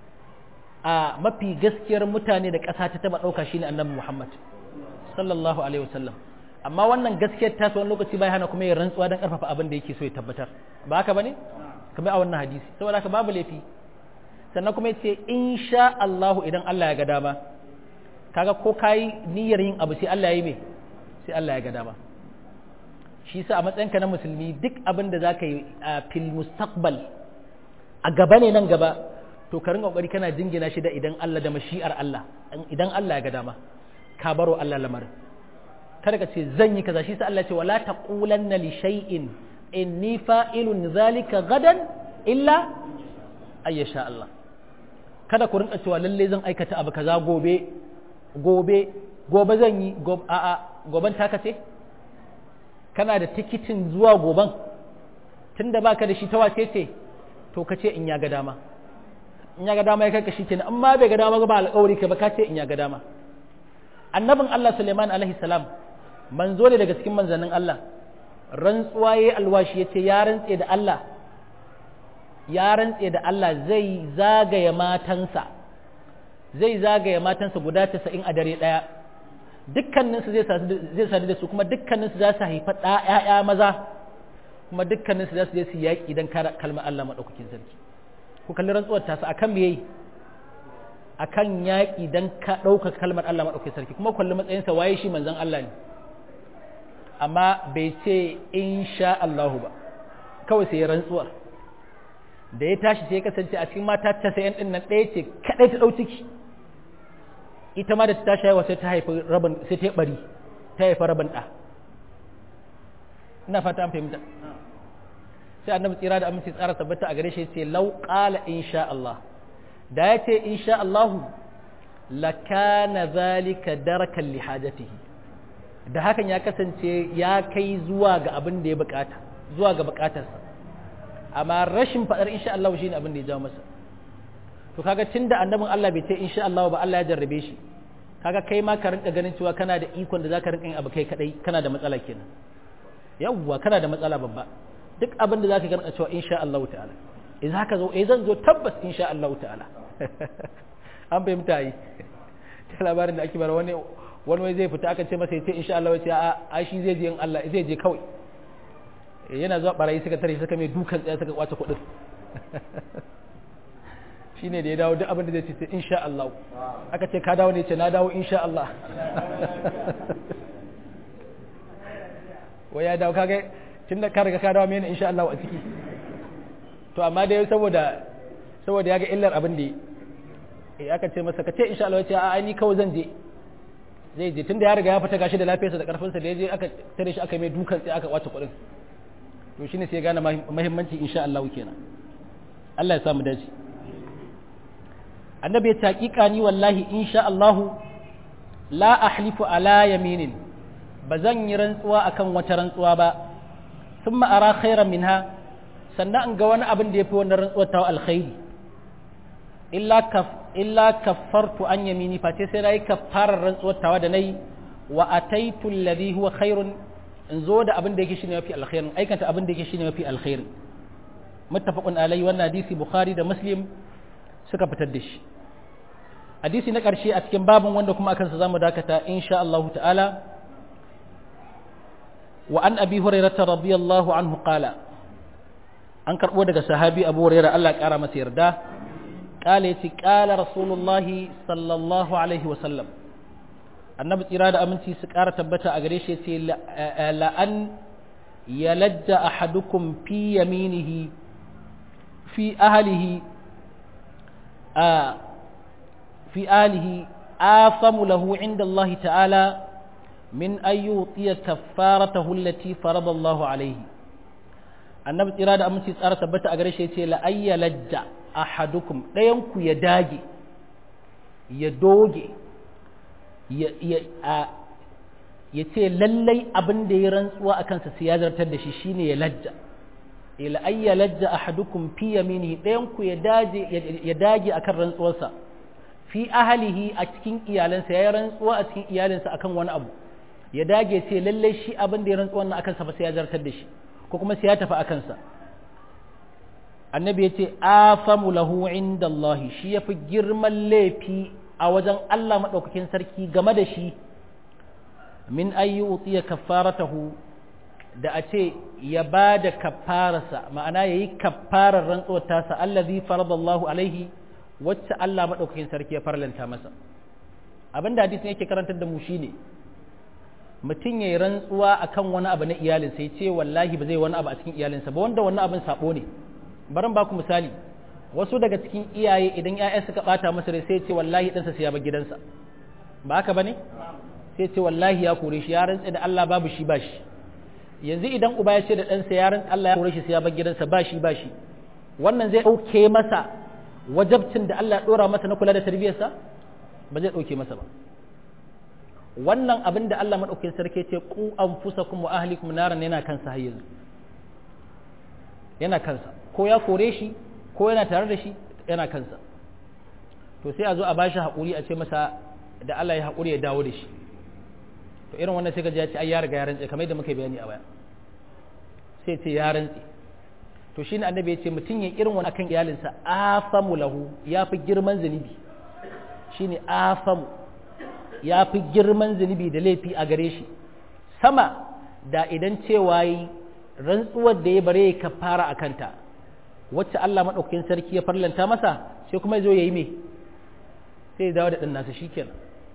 a mafi gaskiyar mutane da ƙasa ta taba dauka shine annabi Muhammad sallallahu alaihi wasallam amma wannan gaskiyar ta wani lokaci bai hana kuma ya rantsuwa dan karfafa abin da yake so ya tabbatar ba haka bane kamar a wannan hadisi saboda haka babu laifi sannan kuma yace insha Allah idan Allah ya ga dama kaga ko kai niyyar yin abu sai Allah ya yi me sai Allah ya ga dama shi yasa a matsayinka na musulmi duk abin da zaka yi a fil mustaqbal a gaba ne nan gaba to ka ringa kokari kana jingina shi da idan Allah da mashi'ar Allah idan Allah ya ga dama ka baro Allah lamarin kada ka ce zan yi kaza shi sai Allah ya ce wala taqulanna li shay'in inni fa'ilun zalika gadan illa ayyasha Allah kada ku rinka cewa lalle zan aikata abu kaza gobe gobe gobe zan yi gobe a'a goben taka ce kana da tikitin zuwa goben tunda baka da shi ta wace ce to kace in ya ga dama in ya ga dama ya kai ka shi kenan amma bai ga dama ba alƙawari ka ba ka ce in ya ga dama annabin Allah Suleiman alaihi salam manzo ne daga cikin manzannin Allah rantsuwa yayi alwashi yace ya rantse da Allah ya rantse da Allah zai zagaya matansa zai zagaya matansa guda casa'in a dare daya dukkaninsu zai zai sadu da su kuma dukkaninsu za su haifa ɗaya maza kuma dukkaninsu za su je su yaƙi don kare kalmar Allah maɗaukakin sarki ku kalli rantsuwar tasa akan me yayi akan yaƙi don ka ɗauka kalmar Allah maɗaukakin sarki kuma kalli matsayinsa waye shi manzon Allah ne amma bai ce insha Allahu ba kawai sai ya rantsuwar da ya tashi sai ya kasance a cikin mata casa'in ɗin nan ɗaya ce kaɗai ta ɗau ciki ita ma da ta tashi haihuwa sai ta haifi rabin sai ta bari ta haifi rabin ɗa ina fata an fahimta sai annabi tsira da aminci tsara tabbata a gare shi ce lau qala insha Allah da ya ce insha Allah la kana zalika darakan li hajatihi da hakan ya kasance ya kai zuwa ga abin da ya bukata zuwa ga bukatarsa amma rashin fadar insha Allah shine abin da ya jawo masa to kaga tunda annabin Allah bai ce insha Allah ba Allah ya jarrabe shi kaga kai ma ka rinka ganin cewa kana da ikon da zaka rinka yin abu kai kadai kana da matsala kenan yawwa kana da matsala babba duk abin da zaka rinka cewa insha Allah ta'ala idan haka zo eh zan zo tabbas insha Allah ta'ala an fahimta yi ta labarin da ake bara wani wani wai zai fita aka ce masa ya ce insha Allah ya ce a ai shi zai je in Allah zai je kawai yana zuwa barayi suka tare suka mai dukan tsaya suka kwace kuɗin shine da ya dawo duk abin da zai ce insha Allah aka ce ka dawo ne ce na dawo insha Allah wai ya dawo kaga tunda ka riga ka dawo mene insha Allah a ciki to amma dai saboda saboda ya ga illar abin da eh aka ce masa ka ce insha Allah ya ce a ai ni kawai zan je zai je tunda ya riga ya fita gashi da lafiyarsa da karfinsa da ya je aka tare shi aka mai dukan sai aka kwace kuɗin to shine sai ya gane muhimmanci insha Allah kenan Allah ya samu dace annabi ya taƙiƙa ni wallahi insha Allah la ahlifu ala yaminin ba zan yi rantsuwa akan wata rantsuwa ba thumma ara khairan minha sannan an ga wani abin da yafi wannan rantsuwar ta alkhairi illa kaf illa kaffartu an yamini fa sai sai nayi kaffarar rantsuwar tawa da nayi wa ataitu alladhi huwa khairun in zo da abin da yake shine mafi alkhairin aikata abin da yake shine mafi alkhairin muttafaqun alayhi wannan hadisi bukhari da muslim suka fitar da shi hadisi na ƙarshe a cikin babin wanda kuma akan sa zamu dakata insha Allah ta'ala wa an abi hurairah radiyallahu anhu qala an karbo daga sahabi abu hurairah Allah ya kara masa yarda qala yace qala rasulullah sallallahu alaihi wa sallam annabi tsira da aminci su kara tabbata a gare shi yace la an yalajja ahadukum fi yaminihi fi ahlihi في آله آثم له عند الله تعالى من أن يعطي كفارته التي فرض الله عليه النبي إرادة أمن تسأرة تبت أغريش يتي لأن يلج أحدكم لا ينكو يداجي يدوجي yace lallai abin da ya rantsuwa akan sa siyazartar da shi shine ya lajja ila ayya lajja ahadukum fi yaminihi dayan ku ya daje ya dage akan rantsuwarsa fi ahlihi a cikin iyalansa ya rantsuwa a cikin iyalansa akan wani abu ya dage ce lalle shi abin da ya rantsuwa nan akan sa ba sai ya zartar da shi ko kuma sai ya tafi akan sa annabi yace afamu lahu indallahi shi yafi girman laifi a wajen Allah madaukakin sarki game da shi min ayyi utiya kaffaratahu da a ce ya ba da kafararsa ma'ana ya yi kafarar rantsuwar tasa allazi faradallahu alaihi wacce Allah maɗaukakin sarki ya farlanta masa abin da hadisin yake karantar da mu shine mutum ya yi rantsuwa akan wani abu na iyalinsa ya ce wallahi ba zai wani abu a cikin iyalinsa ba wanda wannan abin sabo ne barin ba ku misali wasu daga cikin iyaye idan 'ya'ya suka bata masa rai sai ya ce wallahi ɗansa sai ya bar gidansa ba haka bane sai ya ce wallahi ya kore shi ya rantsa da Allah babu shi ba shi yanzu idan uba ya ce da ɗansa yaron Allah ya kore shi sai ya bar gidansa ba shi ba shi wannan zai ɗauke masa wajabcin da Allah ya dora masa na kula da tarbiyarsa ba zai dauke masa ba wannan abin da Allah madaukakin sarki ce ku anfusakum wa ahlikum naran yana kansa har yanzu yana kansa ko ya kore shi ko yana tare da shi yana kansa to sai a zo a bashi haƙuri a ce masa da Allah ya haƙuri ya dawo da shi to irin wannan sai ka ji ya ce ai ya riga ya rantse kamar yadda muka bayani a baya sai ce ya rantse to shine annabi ya ce mutum ya irin wani akan iyalinsa afamu lahu ya fi girman zunubi shine afamu ya fi girman zunubi da laifi a gare shi sama da idan cewa yi rantsuwar da ya bare ka fara a kanta wacce Allah maɗaukakin sarki ya farlanta masa sai kuma ya zo ya yi me sai ya dawo da ɗan nasa shikenan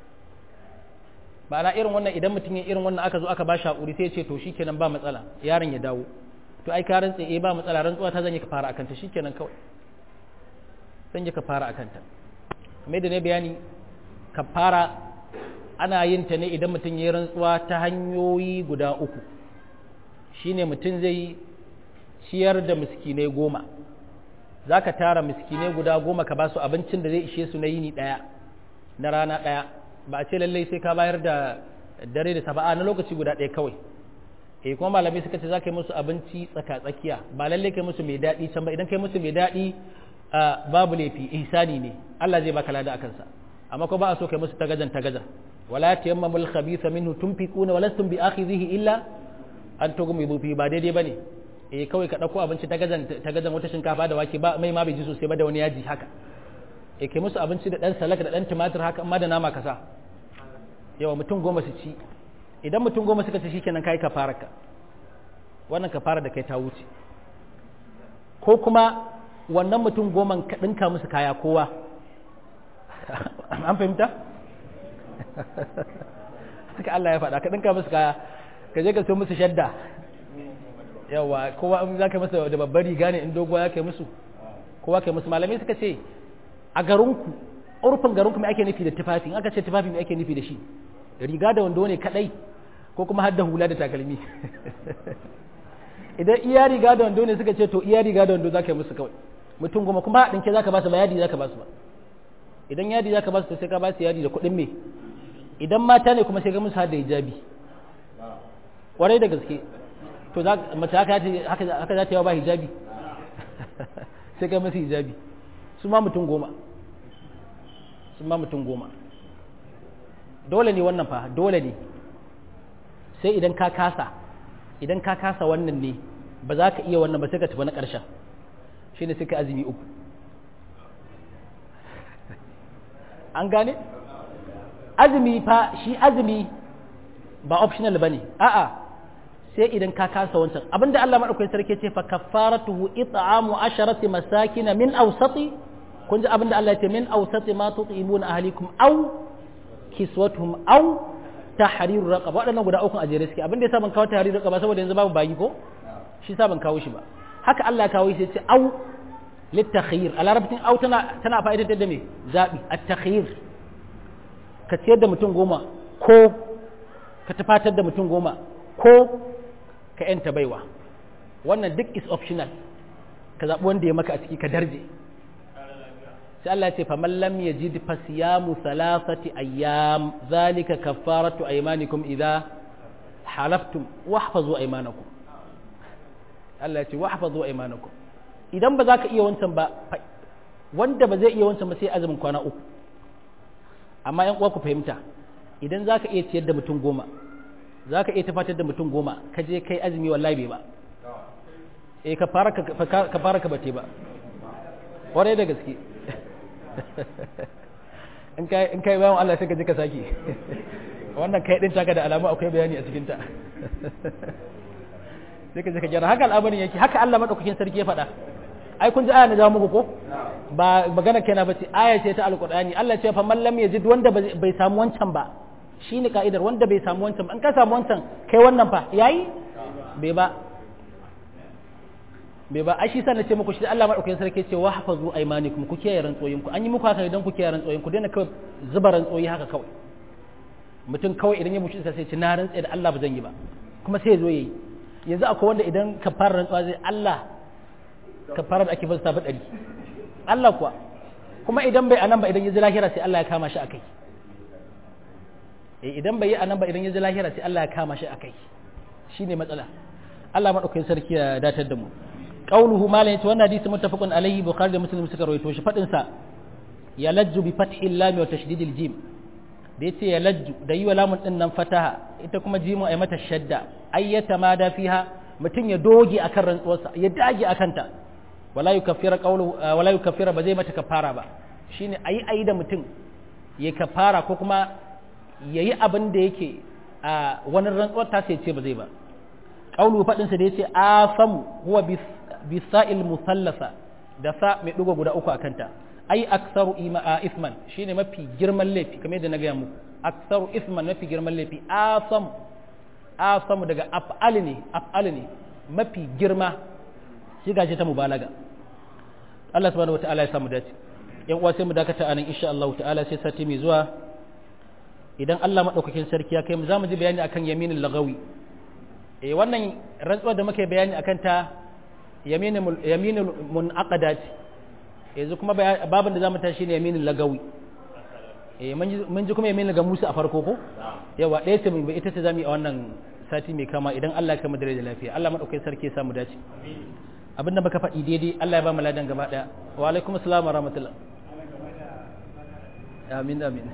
ba na irin wannan idan mutum ya irin wannan aka zo aka ba shi haƙuri sai ya ce to shikenan ba matsala yaron ya dawo to ai ka rantse eh ba matsala rantsuwa ta zan yi ka fara akanta shikenan kawai zan yi ka fara akanta kamar da ne bayani ka fara ana yin ta ne idan mutum ya yi rantsuwa ta hanyoyi guda uku shine mutum zai ciyar da miskinai goma za ka tara miskinai guda goma ka ba su abincin da zai ishe su na yini ɗaya na rana ɗaya ba a ce lallai sai ka bayar da dare da saba'a na lokaci guda ɗaya kawai eh kuma malamai suka ce za ka yi musu abinci tsaka-tsakiya ba lallai kai musu mai daɗi can ba idan kai musu mai daɗi babu laifi ihsani ne Allah zai baka lada akan sa amma ko ba a so kai musu tagajan tagajan wala tayammamul khabitha minhu tunfiquna wa lastum bi akhidhihi illa an tughmidu fi ba daidai bane eh kawai ka dauko abinci tagajan tagajan wata shinkafa da wake ba mai ma bai ji sosai ba da wani yaji haka eh kai musu abinci da dan salak da dan tumatir haka amma da nama kasa yawa mutum goma su ci idan mutum goma suka ci shikenan kai kafararka wannan kafara da kai ta wuce ko kuma wannan mutum goman ka dinka musu kaya kowa an fahimta haka Allah ya faɗa ka dinka musu kaya ka je ka so musu shadda yawa kowa in za ka masa da babbar riga ne in doguwa ya kai musu kowa kai musu malamai suka ce a garinku urfin garinku mai ake nufi da tufafi aka ce tufafi mai ake nufi da shi riga da wando ne kadai ko kuma har da hula da takalmi idan iya riga da wando ne suka ce to iya riga da wando za ka yi musu kawai mutum goma kuma a ɗinke za ka ba su ba yadi za ka ba su ba idan yadi za ka ba su to sai ka ba su yadi da kuɗin me idan mata ne kuma sai ka musu har da hijabi kwarai da gaske to mace haka za ta yawa ba hijabi sai kai musu hijabi su ma mutum goma su ma mutum goma dole ne wannan fa dole ne sai idan ka kasa idan ka kasa wannan ne ba za ka iya wannan ba sai ka tafi na ƙarshen shi ne sai ka azumi uku an gane azumi fa shi azumi ba optional ba ne a'a sai idan ka kasa wancan abinda Allah madaukakin sarki ce fa kaffaratuhu it'amu asharati masakin min awsati kun ji abinda Allah ya ce min awsati ma tut'imuna ahlikum aw kiswatuhum aw tahriru raqaba wadannan guda uku a jere suke abinda yasa ban kawo tahriru raqaba saboda yanzu babu bayi ko shi yasa ban kawo shi ba haka Allah ya kawo shi ya ce aw litakhyir a larabcin aw tana tana fa'idatar da me zabi at-takhyir ka ciyar da mutum goma ko ka tafatar da mutum goma ko ka yanta baiwa wannan duk is optional ka zaɓi wanda ya maka a ciki ka darje sai Allah ya ce faman lam yajid fasiyamu thalathati ayyam zalika kaffaratu aymanikum idza halaftum wahfazu aymanakum Allah ya ce wahfazu aymanakum idan ba za ka iya wancan ba wanda ba zai iya wancan ba sai azumin kwana uku amma yan uwa ku fahimta idan za ka iya ciyar da mutum goma za ka iya tafatar da mutum goma ka je kai azumi wallahi bai ba eh ka fara ka fara ka bate ba kwarai da gaske in kai in kai bayan Allah sai ka je ka saki wannan kai din taka da alamu akwai bayani a cikin ta sai ka je ka gyara haka al'amarin yake haka Allah madaukakin sarki ya faɗa ai kun ji aya na jawo muku ko ba magana kenan bace aya ce ta alqur'ani Allah ce fa man lam yajid wanda bai samu wancan ba shi ne ka'idar wanda bai samu wancan an ka samu wancan kai wannan fa yayi bai ba bai ba ai shi sa na ce muku shi Allah madaukakin sarki ce wa hafazu aymanikum ku kiyaye rantsoyin ku an yi muku haka idan ku kiyaye rantsoyin ku daina kawai zuba rantsoyi haka kawai mutum kawai idan ya mushi sai ce na rantsa da Allah ba zan yi ba kuma sai ya zo yayi yanzu akwai wanda idan ka fara rantsuwa zai Allah ka fara da ake fasa ɗari Allah kuwa kuma idan bai anan ba idan ya ji lahira sai Allah ya kama shi akai eh idan bai yi anan ba idan ya ji lahira sai Allah ya kama shi akai shine matsala Allah madaukakin sarki ya datar da mu qauluhu malan yace wannan hadisi muttafaqun alaihi bukhari da muslim suka rawaito shi fadin sa ya lajju bi fathi lam wa tashdidil jim da yace ya lajju da yi wa lamun din nan fataha ita kuma jimu ay mata shadda ayyata ma da fiha mutun ya doge akan rantsuwarsa ya dage akan ta wala yukaffira qawluhu wala yukaffira ba zai mata kafara ba shine ayi ayi da mutun ya kafara ko kuma yayi abin da yake a wani rantsuwar ta sai ce ba zai ba qawluhu fadin sa da yace afam huwa bi sa'il musallasa da sa mai dugo guda uku akan ta ai aksaru ima isman shine mafi girman laifi kamar yadda na gaya muku aksaru isman mafi girman laifi asam asam daga af'al ne af'al ne mafi girma shi gashi ta mubalaga Allah subhanahu wataala ya samu dace yan uwa sai mu dakata anan insha Allah ta'ala sai sati mai zuwa idan Allah madaukakin sarki ya kai mu zamu ji bayani akan yaminul lagawi eh wannan rantsuwa da muke bayani akan ta yaminul yaminul munaqadat yanzu kuma babin da zamu tashi ne yaminin lagawi eh mun ji kuma yaminin ga Musa a farko ko yawa ɗaya ce mun ita ce zamu yi a wannan sati mai kama idan Allah ya kama da lafiya Allah madaukakin sarki ya samu dace abinda baka faɗi daidai Allah ya ba mu ladan gaba daya wa alaikum assalam wa rahmatullah amin amin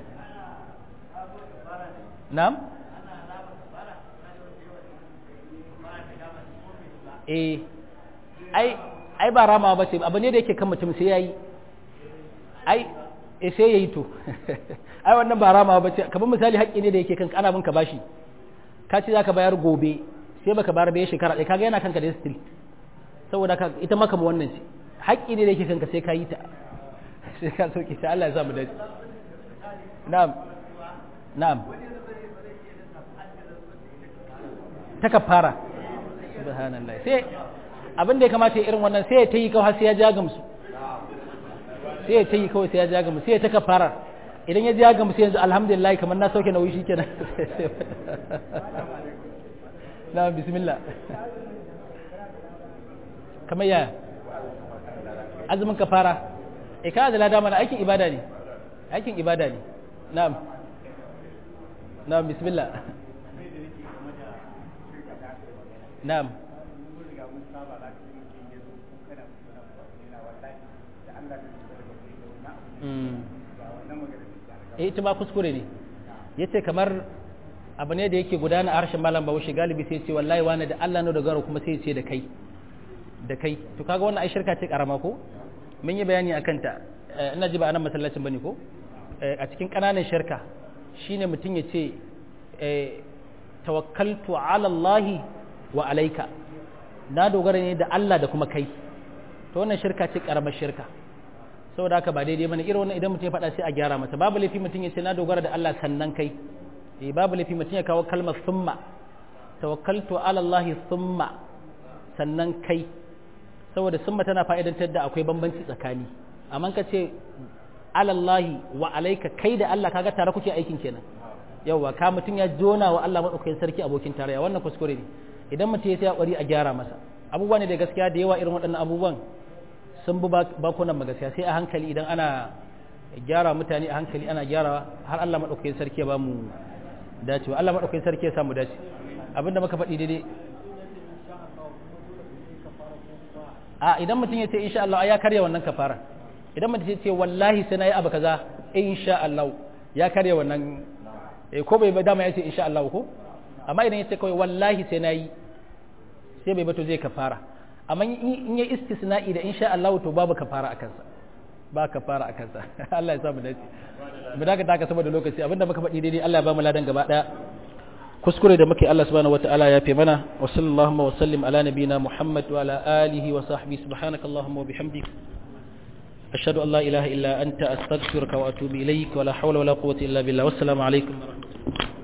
na'am eh ai ai ba rama ba ce abu ne da yake kan mutum sai yayi ai eh sai yayi to ai wannan ba rama ba ce kamar misali haƙƙi ne da yake kanka ana binka bashi ka ce zaka bayar gobe sai baka bayar bai shekara ɗaya kaga yana kanka da still saboda ka ita maka mu wannan ce haƙƙi ne da yake kanka sai ka yi ta sai ka sauke ta Allah ya sa mu dace na'am na'am ta kafara subhanallah sai abin da ya kamata ya irin wannan sai ya ta yi kawai sai ya ja gamsu sai ya ta yi kawai sai ya ja gamsu sai ya ta kafara idan ya ja gamsu yanzu alhamdulillah kamar na sauke nauyi shikenan na bismillah kamar ya azumin kafara e ka da lada mana aikin ibada ne aikin ibada ne na'am na'am bismillah na'am eh ita ma kuskure ne yace kamar abu ne da yake gudana a harshen malam Bahaushe galibi sai ce wallahi wani da Allah ne da garo kuma sai ce da kai da kai to kaga wannan ai shirka ce karama ko mun yi bayani akan ta ina ji ba anan masallacin bane ko a cikin kananan shirka shine mutum ya ce tawakkaltu ala Allah wa alayka na dogara ne da Allah da kuma kai to wannan shirka ce karamar shirka saboda haka ba daidai bane irin wannan idan mutum ya faɗa sai a gyara masa babu laifi mutum ya ce na dogara da Allah sannan kai eh babu laifi mutum ya kawo kalmar summa tawakkaltu ala Allah summa sannan kai saboda summa tana fa'idantar da akwai bambanci tsakani amma ka ce ala Allah wa alayka kai da Allah kaga tare kuke aikin kenan yawa ka mutum ya jona wa Allah madaukakin sarki abokin tarayya wannan kuskure ne idan mutum ya sai kwari a gyara masa abubuwa ne da gaskiya da yawa irin waɗannan abubuwan sun bi bakunan magaskiya sai a hankali idan ana gyara mutane a hankali ana gyara har Allah maɗaukakin sarki ya ba mu dacewa Allah maɗaukakin sarki ya samu dace abinda muka faɗi daidai a idan mutum ya ce insha Allah ya karya wannan kafara idan mutum ya ce wallahi sai na yi abu kaza insha Allah ya karya wannan ko bai dama ya ce insha Allah ko amma idan ya ce kawai wallahi sai na yi sai bai bato zai kafara amma in yi istisna'i da insha Allah to babu kafara a kansa ba kafara a kansa Allah ya sa mu dace mu daga taka saboda lokaci abinda muka faɗi daidai Allah ya ba mu ladan gaba daya kuskure da muke Allah subhanahu wataala ya fi mana wa sallallahu wa sallim ala nabina Muhammad wa ala alihi wa sahbihi subhanakallahumma wa bihamdik ashhadu an la ilaha illa anta astaghfiruka wa atubu ilaik wa la hawla wa la quwwata illa billah wassalamu alaikum wa rahmatullahi